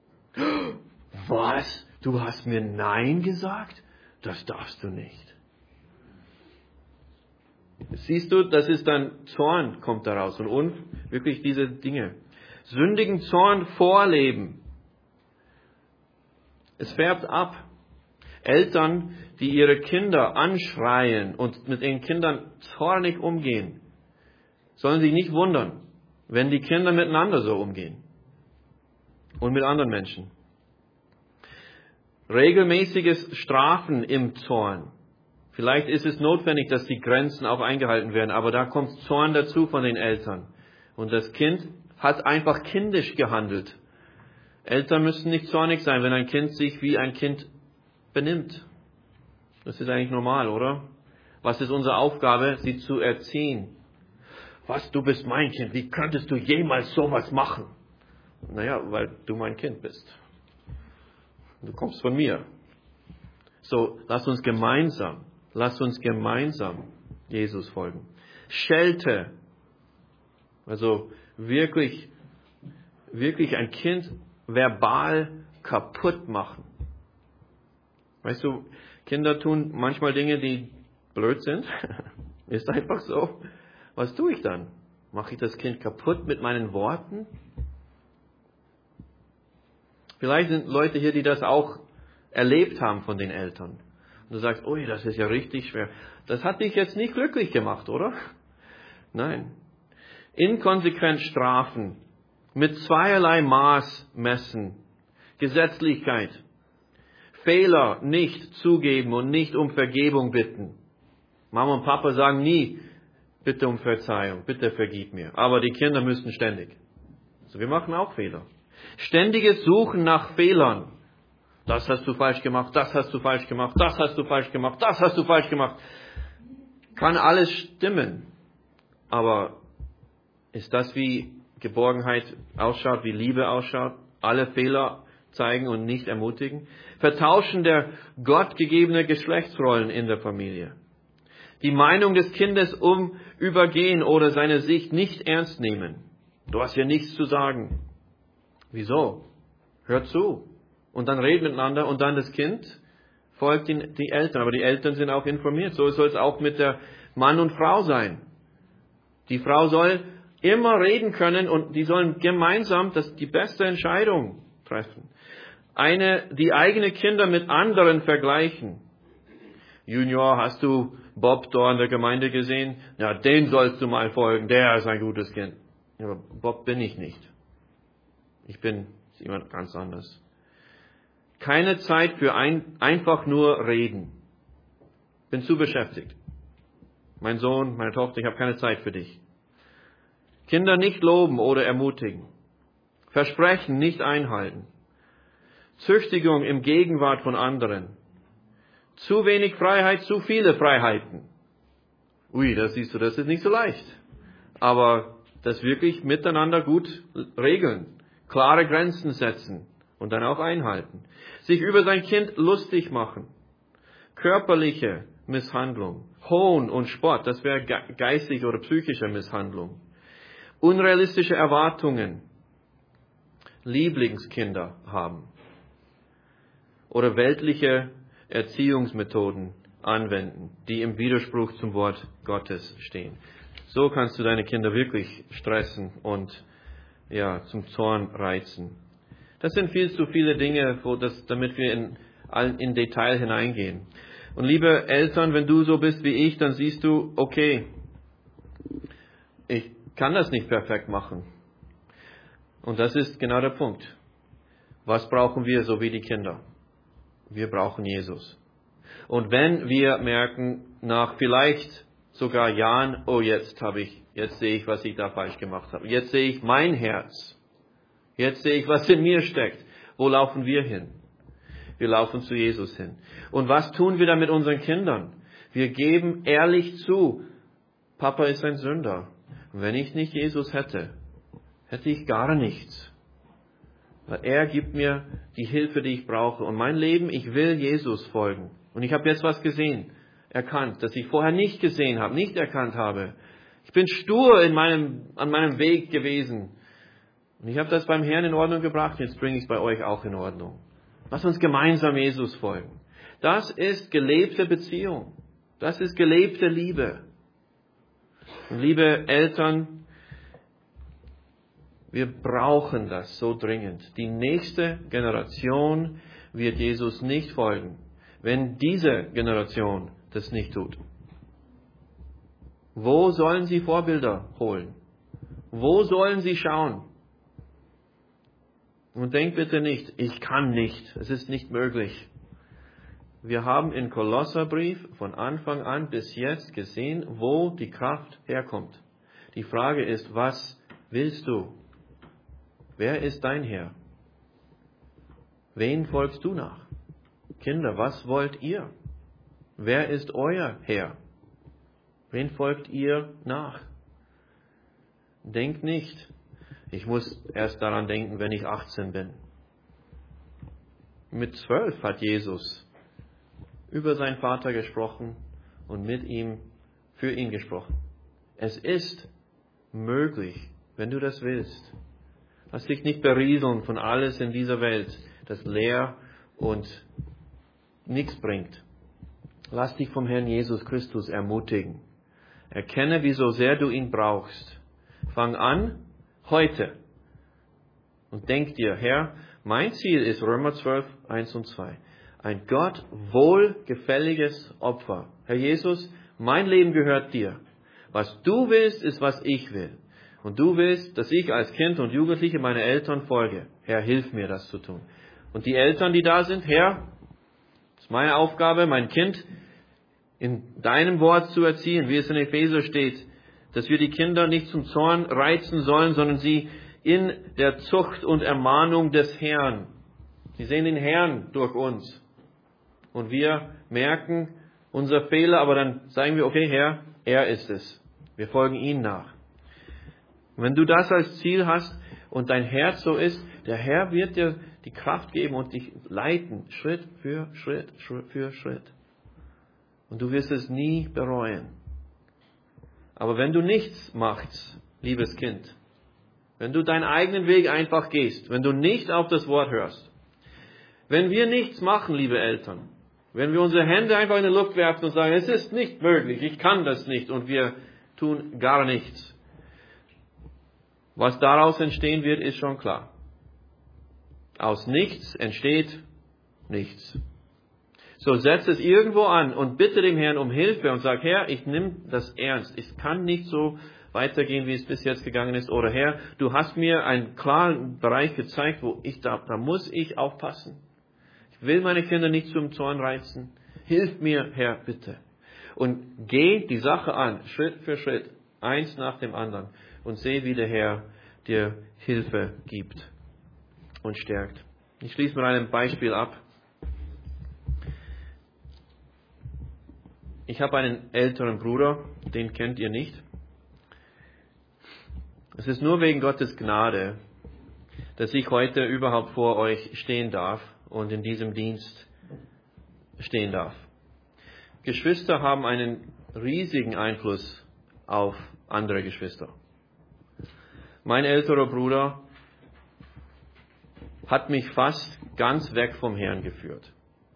Speaker 1: Was? Du hast mir Nein gesagt? Das darfst du nicht. Siehst du, das ist dann Zorn kommt daraus und, und wirklich diese Dinge. Sündigen Zorn vorleben. Es färbt ab. Eltern, die ihre Kinder anschreien und mit ihren Kindern zornig umgehen, sollen sich nicht wundern, wenn die Kinder miteinander so umgehen und mit anderen Menschen. Regelmäßiges Strafen im Zorn. Vielleicht ist es notwendig, dass die Grenzen auch eingehalten werden, aber da kommt Zorn dazu von den Eltern. Und das Kind hat einfach kindisch gehandelt. Eltern müssen nicht zornig sein, wenn ein Kind sich wie ein Kind benimmt. Das ist eigentlich normal, oder? Was ist unsere Aufgabe? Sie zu erziehen. Was, du bist mein Kind, wie könntest du jemals sowas machen? Naja, weil du mein Kind bist. Du kommst von mir. So, lass uns gemeinsam, lass uns gemeinsam Jesus folgen. Schelte. Also wirklich, wirklich ein Kind verbal kaputt machen. Weißt du, Kinder tun manchmal Dinge, die blöd sind. Ist einfach so. Was tue ich dann? Mache ich das Kind kaputt mit meinen Worten? Vielleicht sind Leute hier, die das auch erlebt haben von den Eltern. Und du sagst, ui, das ist ja richtig schwer. Das hat dich jetzt nicht glücklich gemacht, oder? Nein. Inkonsequent strafen, mit zweierlei Maß messen, Gesetzlichkeit, Fehler nicht zugeben und nicht um Vergebung bitten. Mama und Papa sagen nie, bitte um Verzeihung, bitte vergib mir. Aber die Kinder müssen ständig. Also wir machen auch Fehler. Ständiges Suchen nach Fehlern. Das hast du falsch gemacht, das hast du falsch gemacht, das hast du falsch gemacht, das hast du falsch gemacht. Kann alles stimmen. Aber ist das, wie Geborgenheit ausschaut, wie Liebe ausschaut? Alle Fehler zeigen und nicht ermutigen? Vertauschen der gottgegebene Geschlechtsrollen in der Familie. Die Meinung des Kindes um übergehen oder seine Sicht nicht ernst nehmen. Du hast ja nichts zu sagen. Wieso? Hör zu. Und dann reden miteinander und dann das Kind folgt den, die Eltern. Aber die Eltern sind auch informiert. So soll es auch mit der Mann und Frau sein. Die Frau soll immer reden können und die sollen gemeinsam das, die beste Entscheidung treffen. Eine, die eigene Kinder mit anderen vergleichen. Junior, hast du Bob da in der Gemeinde gesehen? Ja, den sollst du mal folgen. Der ist ein gutes Kind. Ja, aber Bob bin ich nicht. Ich bin jemand ganz anderes. Keine Zeit für ein, einfach nur reden. Bin zu beschäftigt. Mein Sohn, meine Tochter, ich habe keine Zeit für dich. Kinder nicht loben oder ermutigen. Versprechen nicht einhalten. Züchtigung im Gegenwart von anderen. Zu wenig Freiheit, zu viele Freiheiten. Ui, das siehst du, das ist nicht so leicht. Aber das wirklich miteinander gut regeln. Klare Grenzen setzen und dann auch einhalten. Sich über sein Kind lustig machen. Körperliche Misshandlung. Hohn und Spott, das wäre geistige oder psychische Misshandlung. Unrealistische Erwartungen. Lieblingskinder haben. Oder weltliche Erziehungsmethoden anwenden, die im Widerspruch zum Wort Gottes stehen. So kannst du deine Kinder wirklich stressen und ja, zum Zorn reizen. Das sind viel zu viele Dinge, wo das, damit wir in, in Detail hineingehen. Und liebe Eltern, wenn du so bist wie ich, dann siehst du, okay, ich kann das nicht perfekt machen. Und das ist genau der Punkt. Was brauchen wir so wie die Kinder? Wir brauchen Jesus. Und wenn wir merken, nach vielleicht sogar Jahren, oh, jetzt habe ich, jetzt sehe ich, was ich da falsch gemacht habe. Jetzt sehe ich mein Herz. Jetzt sehe ich, was in mir steckt. Wo laufen wir hin? Wir laufen zu Jesus hin. Und was tun wir dann mit unseren Kindern? Wir geben ehrlich zu, Papa ist ein Sünder. Und wenn ich nicht Jesus hätte, hätte ich gar nichts. Weil er gibt mir die Hilfe, die ich brauche. Und mein Leben, ich will Jesus folgen. Und ich habe jetzt was gesehen, erkannt, das ich vorher nicht gesehen habe, nicht erkannt habe. Ich bin stur in meinem, an meinem Weg gewesen. Und ich habe das beim Herrn in Ordnung gebracht, jetzt bringe ich es bei euch auch in Ordnung. Lass uns gemeinsam Jesus folgen. Das ist gelebte Beziehung. Das ist gelebte Liebe. Und liebe Eltern, wir brauchen das so dringend. Die nächste Generation wird Jesus nicht folgen, wenn diese Generation das nicht tut. Wo sollen sie Vorbilder holen? Wo sollen sie schauen? Und denkt bitte nicht, ich kann nicht, es ist nicht möglich. Wir haben im Kolosserbrief von Anfang an bis jetzt gesehen, wo die Kraft herkommt. Die Frage ist, was willst du? wer ist dein Herr? Wen folgst du nach? Kinder, was wollt ihr? Wer ist euer Herr? Wen folgt ihr nach? Denkt nicht, ich muss erst daran denken, wenn ich achtzehn bin. Mit zwölf hat Jesus über seinen Vater gesprochen und mit ihm, für ihn gesprochen. Es ist möglich, wenn du das willst. Lass dich nicht berieseln von alles in dieser Welt, das leer und nichts bringt. Lass dich vom Herrn Jesus Christus ermutigen. Erkenne, wie so sehr du ihn brauchst. Fang an, heute. Und denk dir, Herr, mein Ziel ist Römer zwölf, eins und zwei. Ein Gott wohlgefälliges Opfer. Herr Jesus, mein Leben gehört dir. Was du willst, ist, was ich will. Und du willst, dass ich als Kind und Jugendliche meine Eltern folge. Herr, hilf mir, das zu tun. Und die Eltern, die da sind, Herr, es ist meine Aufgabe, mein Kind in deinem Wort zu erziehen, wie es in Epheser steht, dass wir die Kinder nicht zum Zorn reizen sollen, sondern sie in der Zucht und Ermahnung des Herrn. Sie sehen den Herrn durch uns. Und wir merken unser Fehler, aber dann sagen wir, okay, Herr, er ist es. Wir folgen ihm nach. Und wenn du das als Ziel hast und dein Herz so ist, der Herr wird dir die Kraft geben und dich leiten, Schritt für Schritt, Schritt für Schritt. Und du wirst es nie bereuen. Aber wenn du nichts machst, liebes Kind, wenn du deinen eigenen Weg einfach gehst, wenn du nicht auf das Wort hörst, wenn wir nichts machen, liebe Eltern, wenn wir unsere Hände einfach in die Luft werfen und sagen, es ist nicht möglich, ich kann das nicht und wir tun gar nichts. Was daraus entstehen wird, ist schon klar. Aus nichts entsteht nichts. So setz es irgendwo an und bitte dem Herrn um Hilfe und sag, Herr, ich nehme das ernst. Ich kann nicht so weitergehen, wie es bis jetzt gegangen ist. Oder Herr, du hast mir einen klaren Bereich gezeigt, wo ich da, da muss ich aufpassen. Ich will meine Kinder nicht zum Zorn reizen. Hilf mir, Herr, bitte. Und geh die Sache an, Schritt für Schritt, eins nach dem anderen. Und seh, wie der Herr dir Hilfe gibt und stärkt. Ich schließe mit einem Beispiel ab. Ich habe einen älteren Bruder, den kennt ihr nicht. Es ist nur wegen Gottes Gnade, dass ich heute überhaupt vor euch stehen darf und in diesem Dienst stehen darf. Geschwister haben einen riesigen Einfluss auf andere Geschwister. Mein älterer Bruder hat mich fast ganz weg vom Herrn geführt.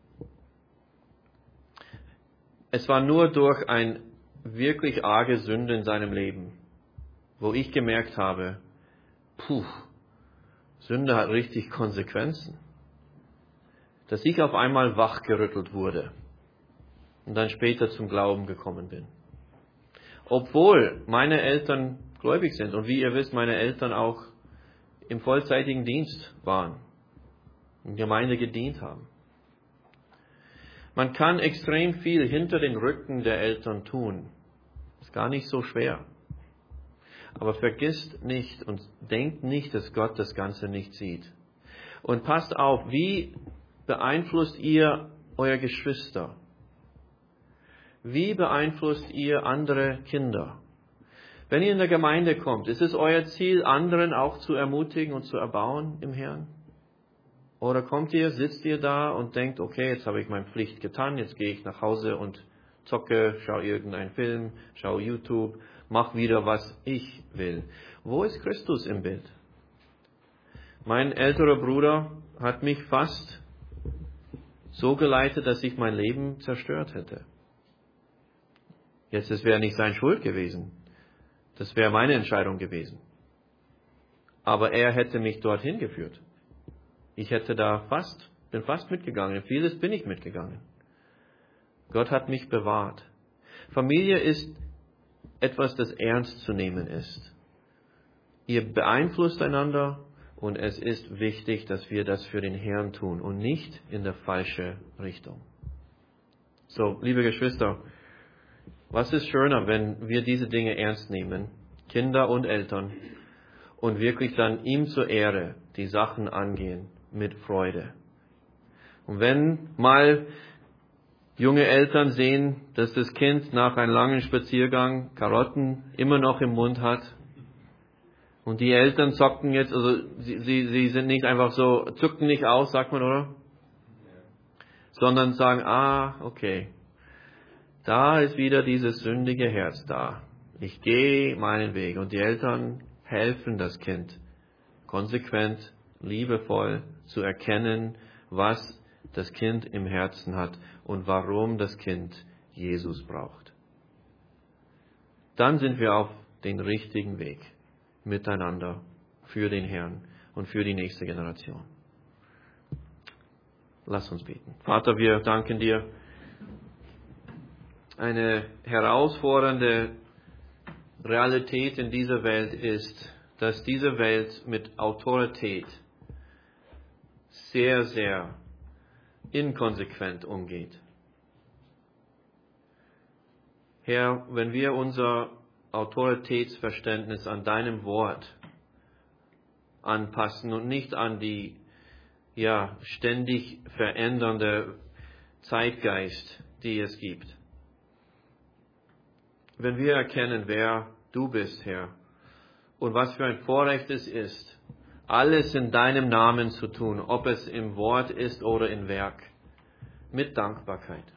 Speaker 1: Es war nur durch eine wirklich arge Sünde in seinem Leben, wo ich gemerkt habe, puh, Sünde hat richtig Konsequenzen, dass ich auf einmal wachgerüttelt wurde und dann später zum Glauben gekommen bin. Obwohl meine Eltern gläubig sind und wie ihr wisst, meine Eltern auch im vollzeitigen Dienst waren, in der Gemeinde gedient haben. Man kann extrem viel hinter den Rücken der Eltern tun. Ist gar nicht so schwer. Aber vergisst nicht und denkt nicht, dass Gott das Ganze nicht sieht. Und passt auf, wie beeinflusst ihr euer Geschwister? Wie beeinflusst ihr andere Kinder? Wenn ihr in der Gemeinde kommt, ist es euer Ziel, anderen auch zu ermutigen und zu erbauen im Herrn? Oder kommt ihr, sitzt ihr da und denkt, okay, jetzt habe ich meine Pflicht getan, jetzt gehe ich nach Hause und zocke, schaue irgendeinen Film, schaue YouTube, mach wieder, was ich will. Wo ist Christus im Bild? Mein älterer Bruder hat mich fast so geleitet, dass ich mein Leben zerstört hätte. Jetzt, es wäre nicht seine Schuld gewesen. Das wäre meine Entscheidung gewesen. Aber er hätte mich dorthin geführt. Ich hätte da fast, bin fast mitgegangen. Vieles bin ich mitgegangen. Gott hat mich bewahrt. Familie ist etwas, das ernst zu nehmen ist. Ihr beeinflusst einander und es ist wichtig, dass wir das für den Herrn tun und nicht in der falschen Richtung. So, liebe Geschwister, was ist schöner, wenn wir diese Dinge ernst nehmen, Kinder und Eltern, und wirklich dann ihm zur Ehre die Sachen angehen mit Freude. Und wenn mal junge Eltern sehen, dass das Kind nach einem langen Spaziergang Karotten immer noch im Mund hat und die Eltern zocken jetzt, also sie, sie, sie sind nicht einfach so, zucken nicht aus, sagt man, oder? Sondern sagen, ah, okay, da ist wieder dieses sündige Herz da. Ich gehe meinen Weg. Und die Eltern helfen das Kind konsequent, liebevoll zu erkennen, was das Kind im Herzen hat und warum das Kind Jesus braucht. Dann sind wir auf den richtigen Weg miteinander für den Herrn und für die nächste Generation. Lass uns beten. Vater, wir danken dir. Eine herausfordernde Realität in dieser Welt ist, dass diese Welt mit Autorität sehr, sehr inkonsequent umgeht. Herr, wenn wir unser Autoritätsverständnis an deinem Wort anpassen und nicht an die ja, ständig verändernde Zeitgeist, die es gibt. Wenn wir erkennen, wer du bist, Herr, und was für ein Vorrecht es ist, alles in deinem Namen zu tun, ob es im Wort ist oder im Werk, mit Dankbarkeit.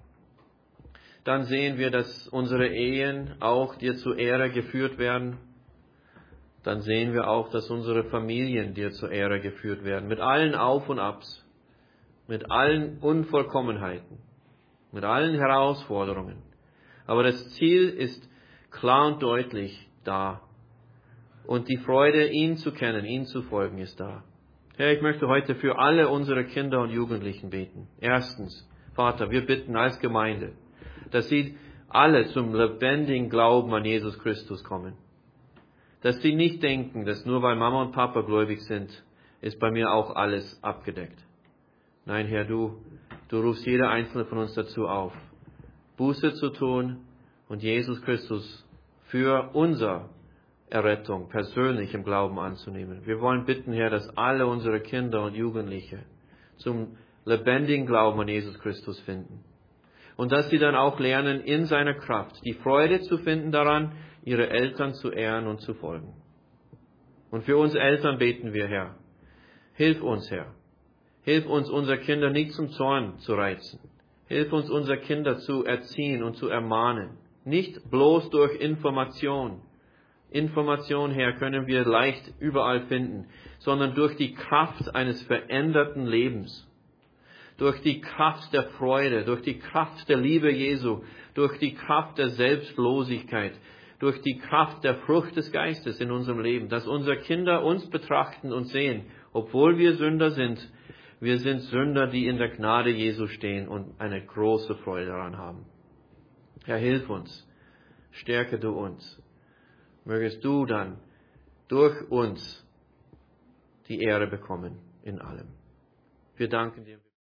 Speaker 1: Dann sehen wir, dass unsere Ehen auch dir zur Ehre geführt werden. Dann sehen wir auch, dass unsere Familien dir zur Ehre geführt werden, mit allen Auf und Abs, mit allen Unvollkommenheiten, mit allen Herausforderungen. Aber das Ziel ist klar und deutlich da. Und die Freude, ihn zu kennen, ihn zu folgen, ist da. Herr, ich möchte heute für alle unsere Kinder und Jugendlichen beten. Erstens, Vater, wir bitten als Gemeinde, dass sie alle zum lebendigen Glauben an Jesus Christus kommen. Dass sie nicht denken, dass nur weil Mama und Papa gläubig sind, ist bei mir auch alles abgedeckt. Nein, Herr, du, du rufst jeder einzelne von uns dazu auf, Buße zu tun und Jesus Christus für unsere Errettung persönlich im Glauben anzunehmen. Wir wollen bitten, Herr, dass alle unsere Kinder und Jugendliche zum lebendigen Glauben an Jesus Christus finden. Und dass sie dann auch lernen, in seiner Kraft die Freude zu finden daran, ihre Eltern zu ehren und zu folgen. Und für uns Eltern beten wir, Herr, hilf uns, Herr. Hilf uns, unsere Kinder nicht zum Zorn zu reizen. Hilf uns, unsere Kinder zu erziehen und zu ermahnen. Nicht bloß durch Information. Information, Herr, können wir leicht überall finden, sondern durch die Kraft eines veränderten Lebens. Durch die Kraft der Freude, durch die Kraft der Liebe Jesu, durch die Kraft der Selbstlosigkeit, durch die Kraft der Frucht des Geistes in unserem Leben, dass unsere Kinder uns betrachten und sehen, obwohl wir Sünder sind, wir sind Sünder, die in der Gnade Jesu stehen und eine große Freude daran haben. Herr, hilf uns, stärke du uns, mögest du dann durch uns die Ehre bekommen in allem. Wir danken dir.